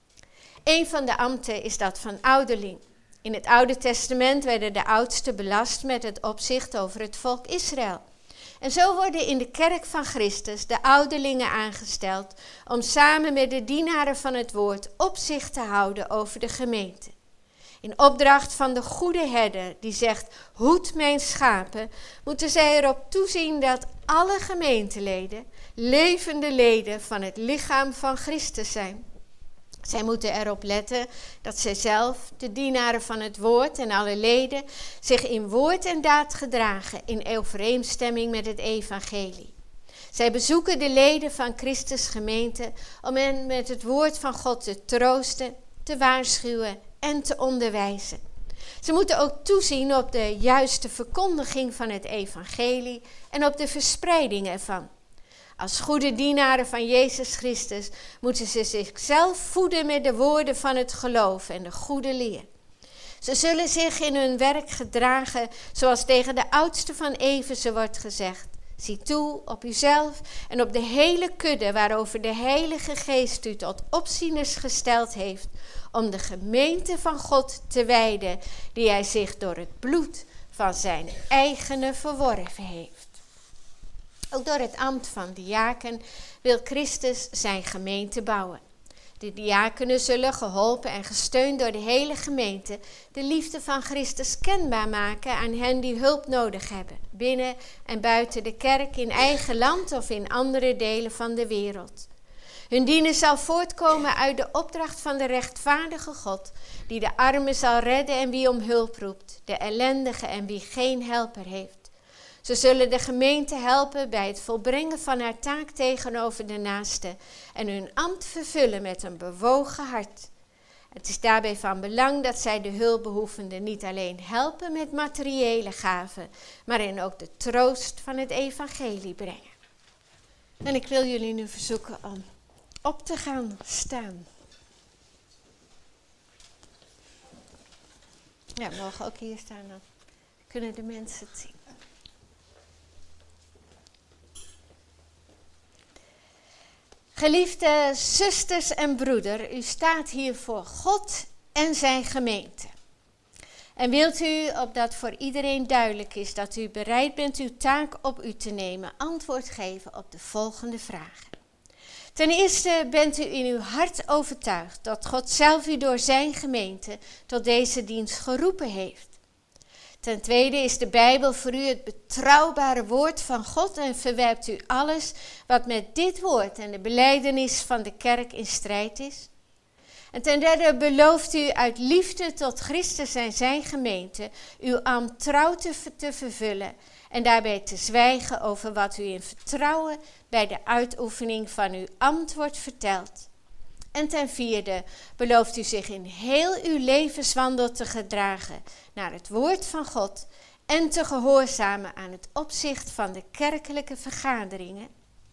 Een van de ambten is dat van ouderling. In het Oude Testament werden de oudsten belast met het opzicht over het volk Israël. En zo worden in de kerk van Christus de ouderlingen aangesteld om samen met de dienaren van het woord opzicht te houden over de gemeente. In opdracht van de goede herder die zegt, hoed mijn schapen, moeten zij erop toezien dat alle gemeenteleden levende leden van het lichaam van Christus zijn. Zij moeten erop letten dat zij zelf, de dienaren van het woord en alle leden, zich in woord en daad gedragen in overeenstemming met het evangelie. Zij bezoeken de leden van Christus gemeente om hen met het woord van God te troosten, te waarschuwen en te onderwijzen. Ze moeten ook toezien op de juiste verkondiging van het evangelie en op de verspreiding ervan. Als goede dienaren van Jezus Christus moeten ze zichzelf voeden met de woorden van het geloof en de goede leer. Ze zullen zich in hun werk gedragen zoals tegen de oudste van Efeze wordt gezegd. Zie toe op uzelf en op de hele kudde waarover de Heilige Geest u tot opzieners gesteld heeft, om de gemeente van God te wijden, die hij zich door het bloed van zijn eigene verworven heeft. Ook door het ambt van diaken wil Christus zijn gemeente bouwen. De diakenen zullen geholpen en gesteund door de hele gemeente de liefde van Christus kenbaar maken aan hen die hulp nodig hebben, binnen en buiten de kerk, in eigen land of in andere delen van de wereld. Hun dienen zal voortkomen uit de opdracht van de rechtvaardige God, die de armen zal redden en wie om hulp roept, de ellendige en wie geen helper heeft. Ze zullen de gemeente helpen bij het volbrengen van haar taak tegenover de naaste en hun ambt vervullen met een bewogen hart. Het is daarbij van belang dat zij de hulpbehoevenden niet alleen helpen met materiële gaven, maar hen ook de troost van het evangelie brengen. En ik wil jullie nu verzoeken om op te gaan staan. Ja, we mogen ook hier staan, dan kunnen de mensen het zien. Geliefde zusters en broeder, u staat hier voor God en zijn gemeente. En wilt u, opdat voor iedereen duidelijk is dat u bereid bent uw taak op u te nemen, antwoord geven op de volgende vragen. Ten eerste bent u in uw hart overtuigd dat God zelf u door zijn gemeente tot deze dienst geroepen heeft. Ten tweede is de Bijbel voor u het betrouwbare woord van God en verwerpt u alles wat met dit woord en de belijdenis van de kerk in strijd is. En ten derde belooft u uit liefde tot Christus en zijn gemeente uw ambt trouw te, te vervullen en daarbij te zwijgen over wat u in vertrouwen bij de uitoefening van uw ambt wordt verteld. En ten vierde belooft u zich in heel uw levenswandel te gedragen naar het woord van God en te gehoorzamen aan het opzicht van de kerkelijke vergaderingen.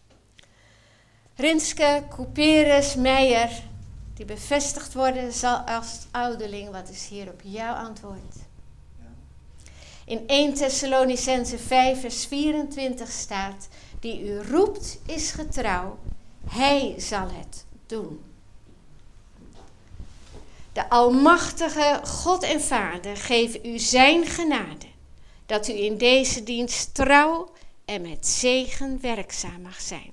Rinske, Couperus, Meijer, die bevestigd worden zal als ouderling. Wat is hierop jouw antwoord? In eerste Thessalonicenzen vijf vers vierentwintig staat, die u roept is getrouw, hij zal het doen. De almachtige God en Vader geeft u zijn genade, dat u in deze dienst trouw en met zegen werkzaam mag zijn.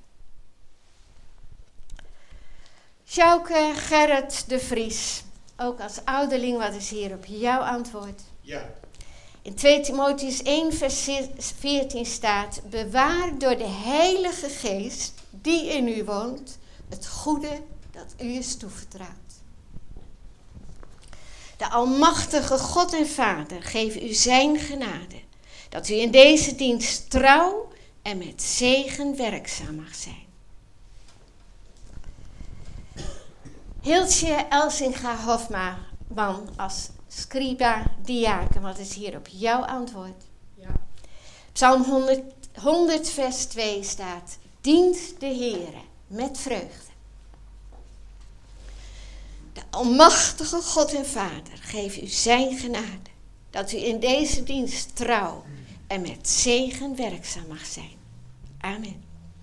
Sjouke Gerrit de Vries, ook als ouderling, wat is hier op jouw antwoord? Ja. In twee Timotheüs één vers veertien staat, bewaar door de Heilige Geest die in u woont, het goede dat u is toevertrouwd. De almachtige God en Vader geeft u zijn genade, dat u in deze dienst trouw en met zegen werkzaam mag zijn. Hiltje Elsinga Hofman als scriba diaken, wat is hier op jouw antwoord? Ja. Psalm honderd, honderd vers twee staat, dient de Heere met vreugde. De almachtige God en Vader geeft u zijn genade, dat u in deze dienst trouw en met zegen werkzaam mag zijn. Amen.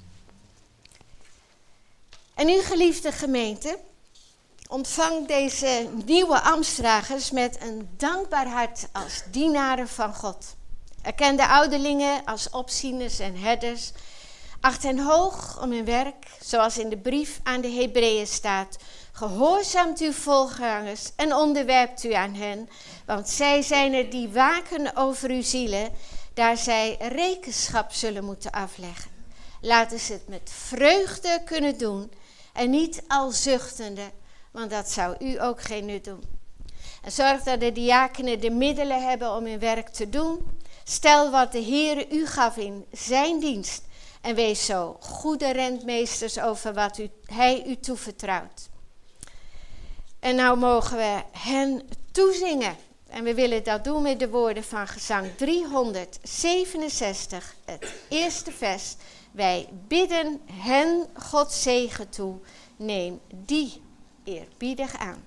En u, geliefde gemeente, ontvang deze nieuwe ambtsdragers met een dankbaar hart als dienaren van God. Erken de ouderlingen als opzieners en herders. Acht hen hoog om hun werk, zoals in de brief aan de Hebreeën staat. Gehoorzaamt uw voorgangers en onderwerpt u aan hen, want zij zijn er die waken over uw zielen, daar zij rekenschap zullen moeten afleggen. Laten ze het met vreugde kunnen doen en niet al zuchtende, want dat zou u ook geen nut doen. En zorg dat de diakenen de middelen hebben om hun werk te doen. Stel wat de Heere u gaf in zijn dienst en wees zo goede rentmeesters over wat u, hij u toevertrouwt. En nou mogen we hen toezingen. En we willen dat doen met de woorden van gezang driehonderdzevenenzestig, het eerste vers. Wij bidden hen God zegen toe, neem die eerbiedig aan.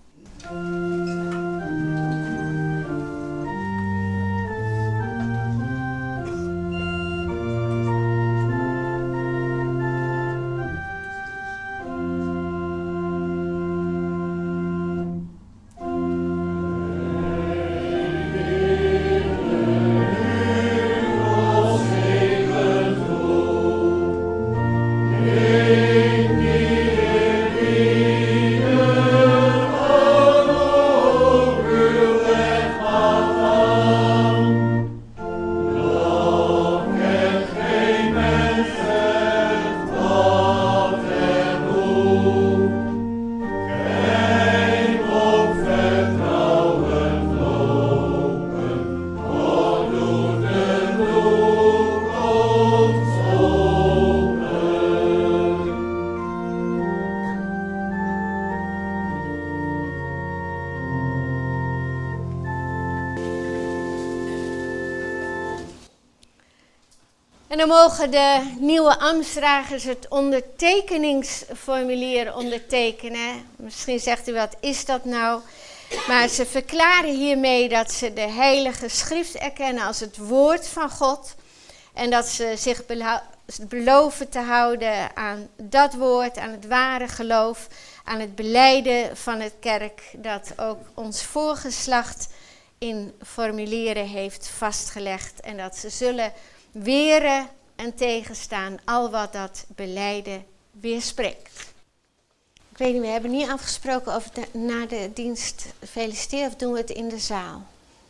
En dan mogen de nieuwe ambtsdragers het ondertekeningsformulier ondertekenen. Misschien zegt u, wat is dat nou? Maar ze verklaren hiermee dat ze de Heilige Schrift erkennen als het woord van God. En dat ze zich beloven te houden aan dat woord, aan het ware geloof, aan het belijden van het kerk, dat ook ons voorgeslacht in formulieren heeft vastgelegd. En dat ze zullen weren en tegenstaan al wat dat belijden weerspreekt. Ik weet niet, we hebben niet afgesproken of het na de dienst feliciteren of doen we het in de zaal?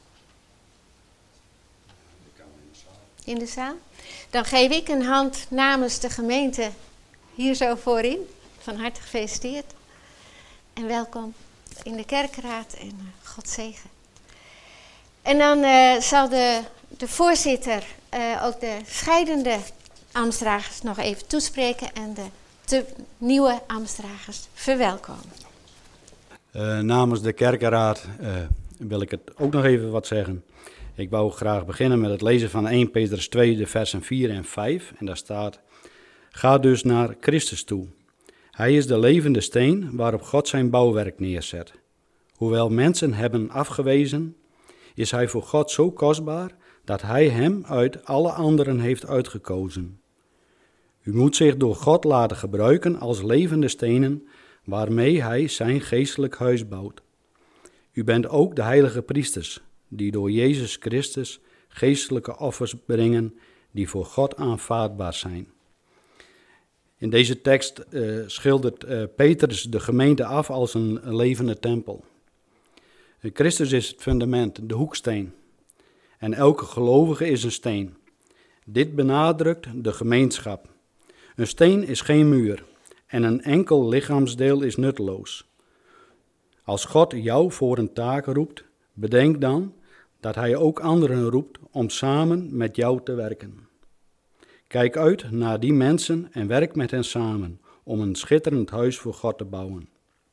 In de zaal? Dan geef ik een hand namens de gemeente hier zo voorin. Van harte gefeliciteerd. En welkom in de kerkraad en uh, God zegen. En dan uh, zal de, de voorzitter uh, ook de scheidende ambtsdragers nog even toespreken en de te nieuwe ambtsdragers verwelkomen. Uh, namens de kerkenraad uh, wil ik het ook nog even wat zeggen. Ik wou graag beginnen met het lezen van eerste Petrus twee, de versen vier en vijf. En daar staat: ga dus naar Christus toe. Hij is de levende steen waarop God zijn bouwwerk neerzet. Hoewel mensen hebben afgewezen, is hij voor God zo kostbaar dat hij hem uit alle anderen heeft uitgekozen. U moet zich door God laten gebruiken als levende stenen waarmee hij zijn geestelijk huis bouwt. U bent ook de heilige priesters, die door Jezus Christus geestelijke offers brengen die voor God aanvaardbaar zijn. In deze tekst uh, schildert uh, Petrus de gemeente af als een, een levende tempel. Uh, Christus is het fundament, de hoeksteen. En elke gelovige is een steen. Dit benadrukt de gemeenschap. Een steen is geen muur en een enkel lichaamsdeel is nutteloos. Als God jou voor een taak roept, bedenk dan dat hij ook anderen roept om samen met jou te werken. Kijk uit naar die mensen en werk met hen samen om een schitterend huis voor God te bouwen.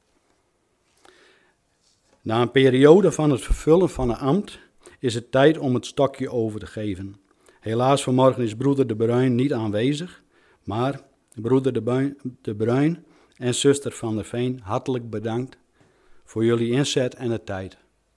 Na een periode van het vervullen van een ambt is het tijd om het stokje over te geven. Helaas vanmorgen is broeder De Bruin niet aanwezig, maar broeder De Bruin, De Bruin en zuster Van der Veen, hartelijk bedankt voor jullie inzet en de tijd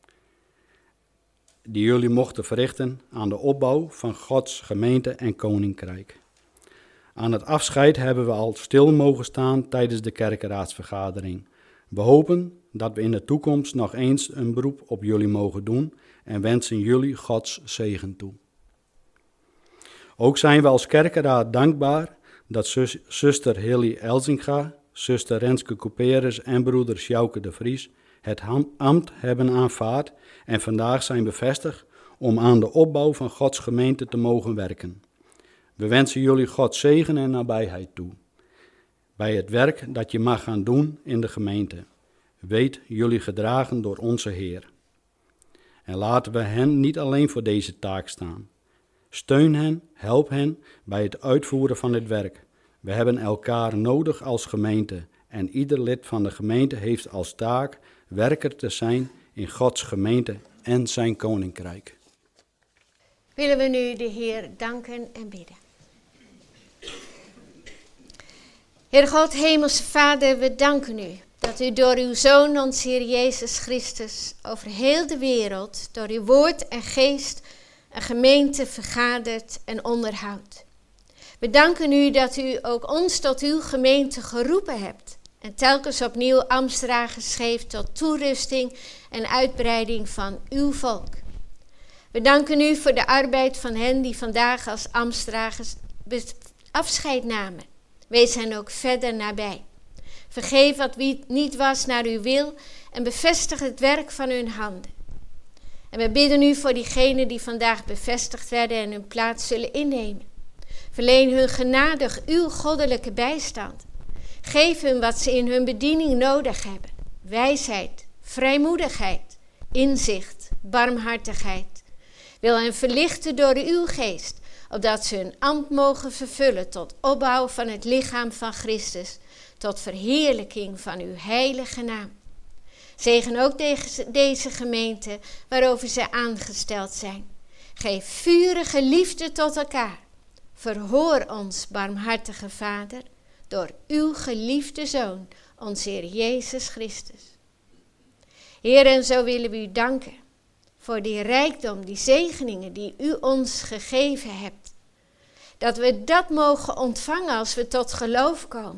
die jullie mochten verrichten aan de opbouw van Gods gemeente en koninkrijk. Aan het afscheid hebben we al stil mogen staan tijdens de kerkenraadsvergadering. We hopen dat we in de toekomst nog eens een beroep op jullie mogen doen en wensen jullie Gods zegen toe. Ook zijn we als kerkenraad dankbaar dat zus, zuster Hilly Elzinga, zuster Renske Couperus en broeder Sjouke de Vries het ambt hebben aanvaard en vandaag zijn bevestigd om aan de opbouw van Gods gemeente te mogen werken. We wensen jullie Gods zegen en nabijheid toe bij het werk dat je mag gaan doen in de gemeente. Weet jullie gedragen door onze Heer. En laten we hen niet alleen voor deze taak staan. Steun hen, help hen bij het uitvoeren van dit werk. We hebben elkaar nodig als gemeente en ieder lid van de gemeente heeft als taak werker te zijn in Gods gemeente en zijn koninkrijk. Willen we nu de Heer danken en bidden. Heer God, Hemelse Vader, we danken u dat u door uw Zoon, ons Heer Jezus Christus, over heel de wereld, door uw woord en geest, een gemeente vergadert en onderhoudt. We danken u dat u ook ons tot uw gemeente geroepen hebt en telkens opnieuw ambtsdragers geeft tot toerusting en uitbreiding van uw volk. We danken u voor de arbeid van hen die vandaag als ambtsdragers afscheid namen. Wees hen ook verder nabij. Vergeef wat niet was naar uw wil en bevestig het werk van hun handen. En we bidden u voor diegenen die vandaag bevestigd werden en hun plaats zullen innemen. Verleen hun genadig uw goddelijke bijstand. Geef hun wat ze in hun bediening nodig hebben. Wijsheid, vrijmoedigheid, inzicht, barmhartigheid. Wil hen verlichten door uw geest, opdat ze hun ambt mogen vervullen tot opbouw van het lichaam van Christus, tot verheerlijking van uw heilige naam. Zegen ook deze, deze gemeente waarover ze aangesteld zijn. Geef vurige liefde tot elkaar. Verhoor ons, barmhartige Vader, door uw geliefde Zoon, ons Heer Jezus Christus. Heer, en zo willen we u danken voor die rijkdom, die zegeningen die u ons gegeven hebt. Dat we dat mogen ontvangen als we tot geloof komen.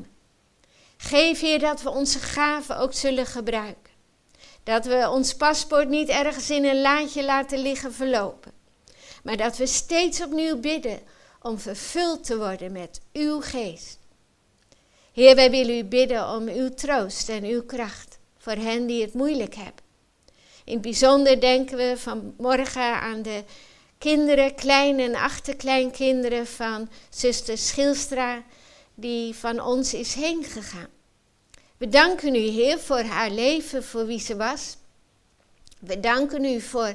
Geef, Heer, dat we onze gaven ook zullen gebruiken. Dat we ons paspoort niet ergens in een laadje laten liggen verlopen. Maar dat we steeds opnieuw bidden om vervuld te worden met uw geest. Heer, wij willen u bidden om uw troost en uw kracht voor hen die het moeilijk hebben. In het bijzonder denken we vanmorgen aan de kinderen, klein- en achterkleinkinderen van zuster Schilstra, die van ons is heen gegaan. We danken u, Heer, voor haar leven, voor wie ze was. We danken u voor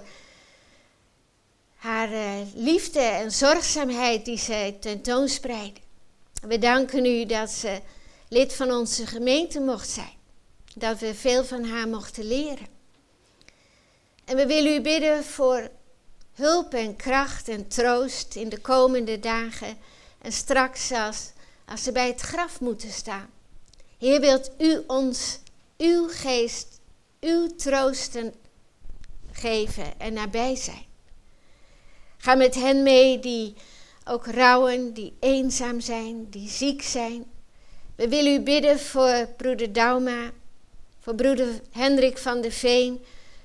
haar uh, liefde en zorgzaamheid die zij tentoonspreidde. We danken u dat ze lid van onze gemeente mocht zijn. Dat we veel van haar mochten leren. En we willen u bidden voor hulp en kracht en troost in de komende dagen. En straks als, als ze bij het graf moeten staan. Heer, wilt u ons uw geest, uw troosten geven en nabij zijn. Ga met hen mee die ook rouwen, die eenzaam zijn, die ziek zijn. We willen u bidden voor broeder Dauma, voor broeder Hendrik van der Veen,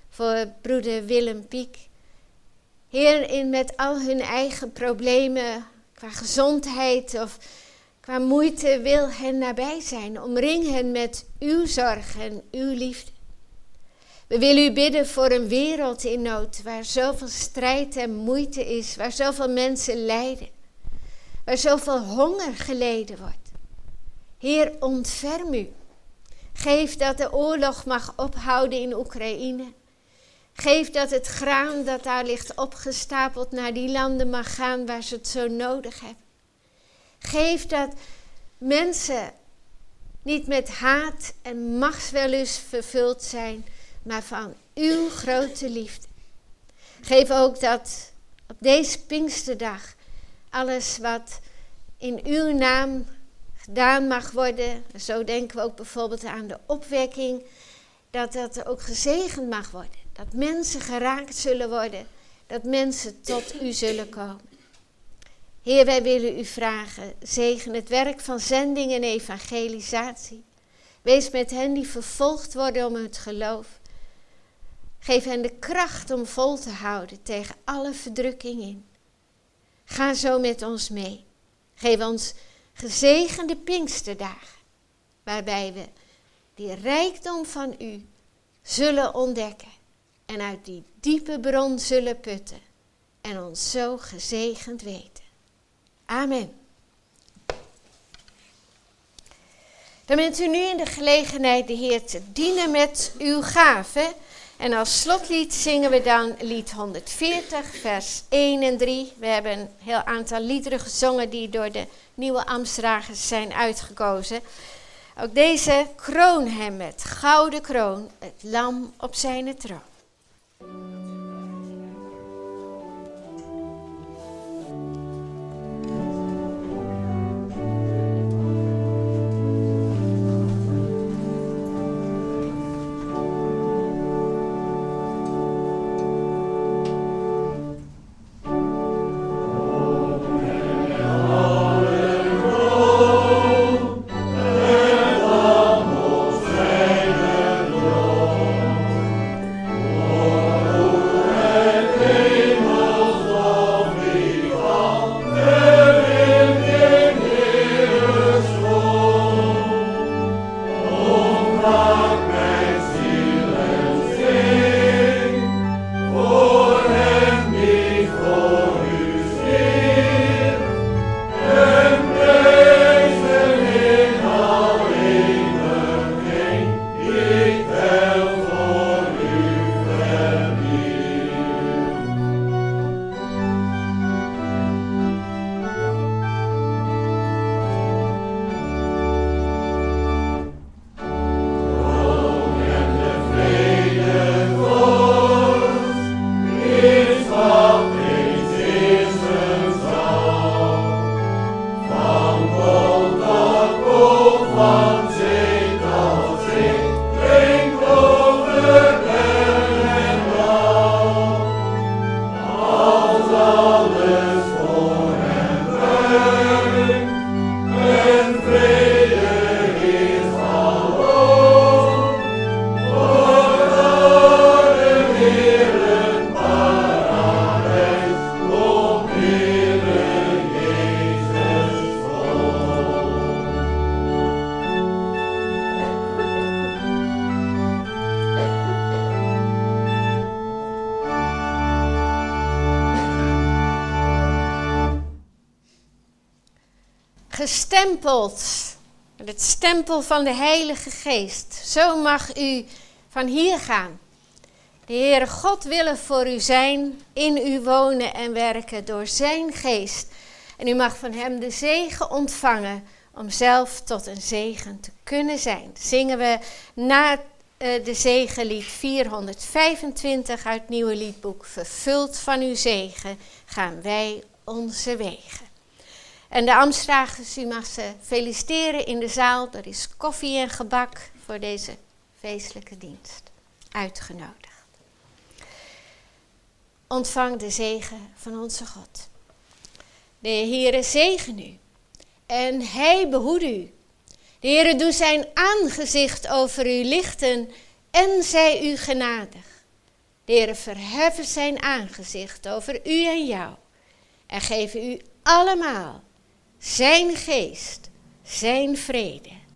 voor broeder Willem Piek. Heer, in met al hun eigen problemen qua gezondheid of qua moeite, wil hen nabij zijn. Omring hen met uw zorg en uw liefde. We willen u bidden voor een wereld in nood, waar zoveel strijd en moeite is, waar zoveel mensen lijden, waar zoveel honger geleden wordt. Heer, ontferm u. Geef dat de oorlog mag ophouden in Oekraïne. Geef dat het graan dat daar ligt opgestapeld naar die landen mag gaan waar ze het zo nodig hebben. Geef dat mensen niet met haat en machtswellust vervuld zijn, maar van uw grote liefde. Geef ook dat op deze Pinksterdag alles wat in uw naam gedaan mag worden, zo denken we ook bijvoorbeeld aan de opwekking, dat dat ook gezegend mag worden. Dat mensen geraakt zullen worden, dat mensen tot u zullen komen. Heer, wij willen u vragen, zegen het werk van zending en evangelisatie. Wees met hen die vervolgd worden om het geloof. Geef hen de kracht om vol te houden tegen alle verdrukking in. Ga zo met ons mee. Geef ons gezegende Pinksterdagen, waarbij we die rijkdom van u zullen ontdekken en uit die diepe bron zullen putten en ons zo gezegend weten. Amen. Dan bent u nu in de gelegenheid de Heer te dienen met uw gaven. En als slotlied zingen we dan lied honderdveertig, vers één en drie. We hebben een heel aantal liederen gezongen die door de nieuwe ambtsdragers zijn uitgekozen. Ook deze kroon hem met gouden kroon, het lam op zijn troon. Gestempeld met het stempel van de Heilige Geest. Zo mag u van hier gaan. De Heere God willen voor u zijn, in u wonen en werken door zijn geest. En u mag van hem de zegen ontvangen om zelf tot een zegen te kunnen zijn. Zingen we na uh, de zegenlied vierhonderdvijfentwintig uit het Nieuwe Liedboek. Vervuld van uw zegen gaan wij onze wegen. En de ambtsdragers, u mag ze feliciteren in de zaal. Er is koffie en gebak voor deze feestelijke dienst uitgenodigd. Ontvang de zegen van onze God. De Heere zegen u en hij behoede u. De Heere doet zijn aangezicht over u lichten en zij u genadig. De Heere verheffen zijn aangezicht over u en jou en geven u allemaal zijn geest, zijn vrede.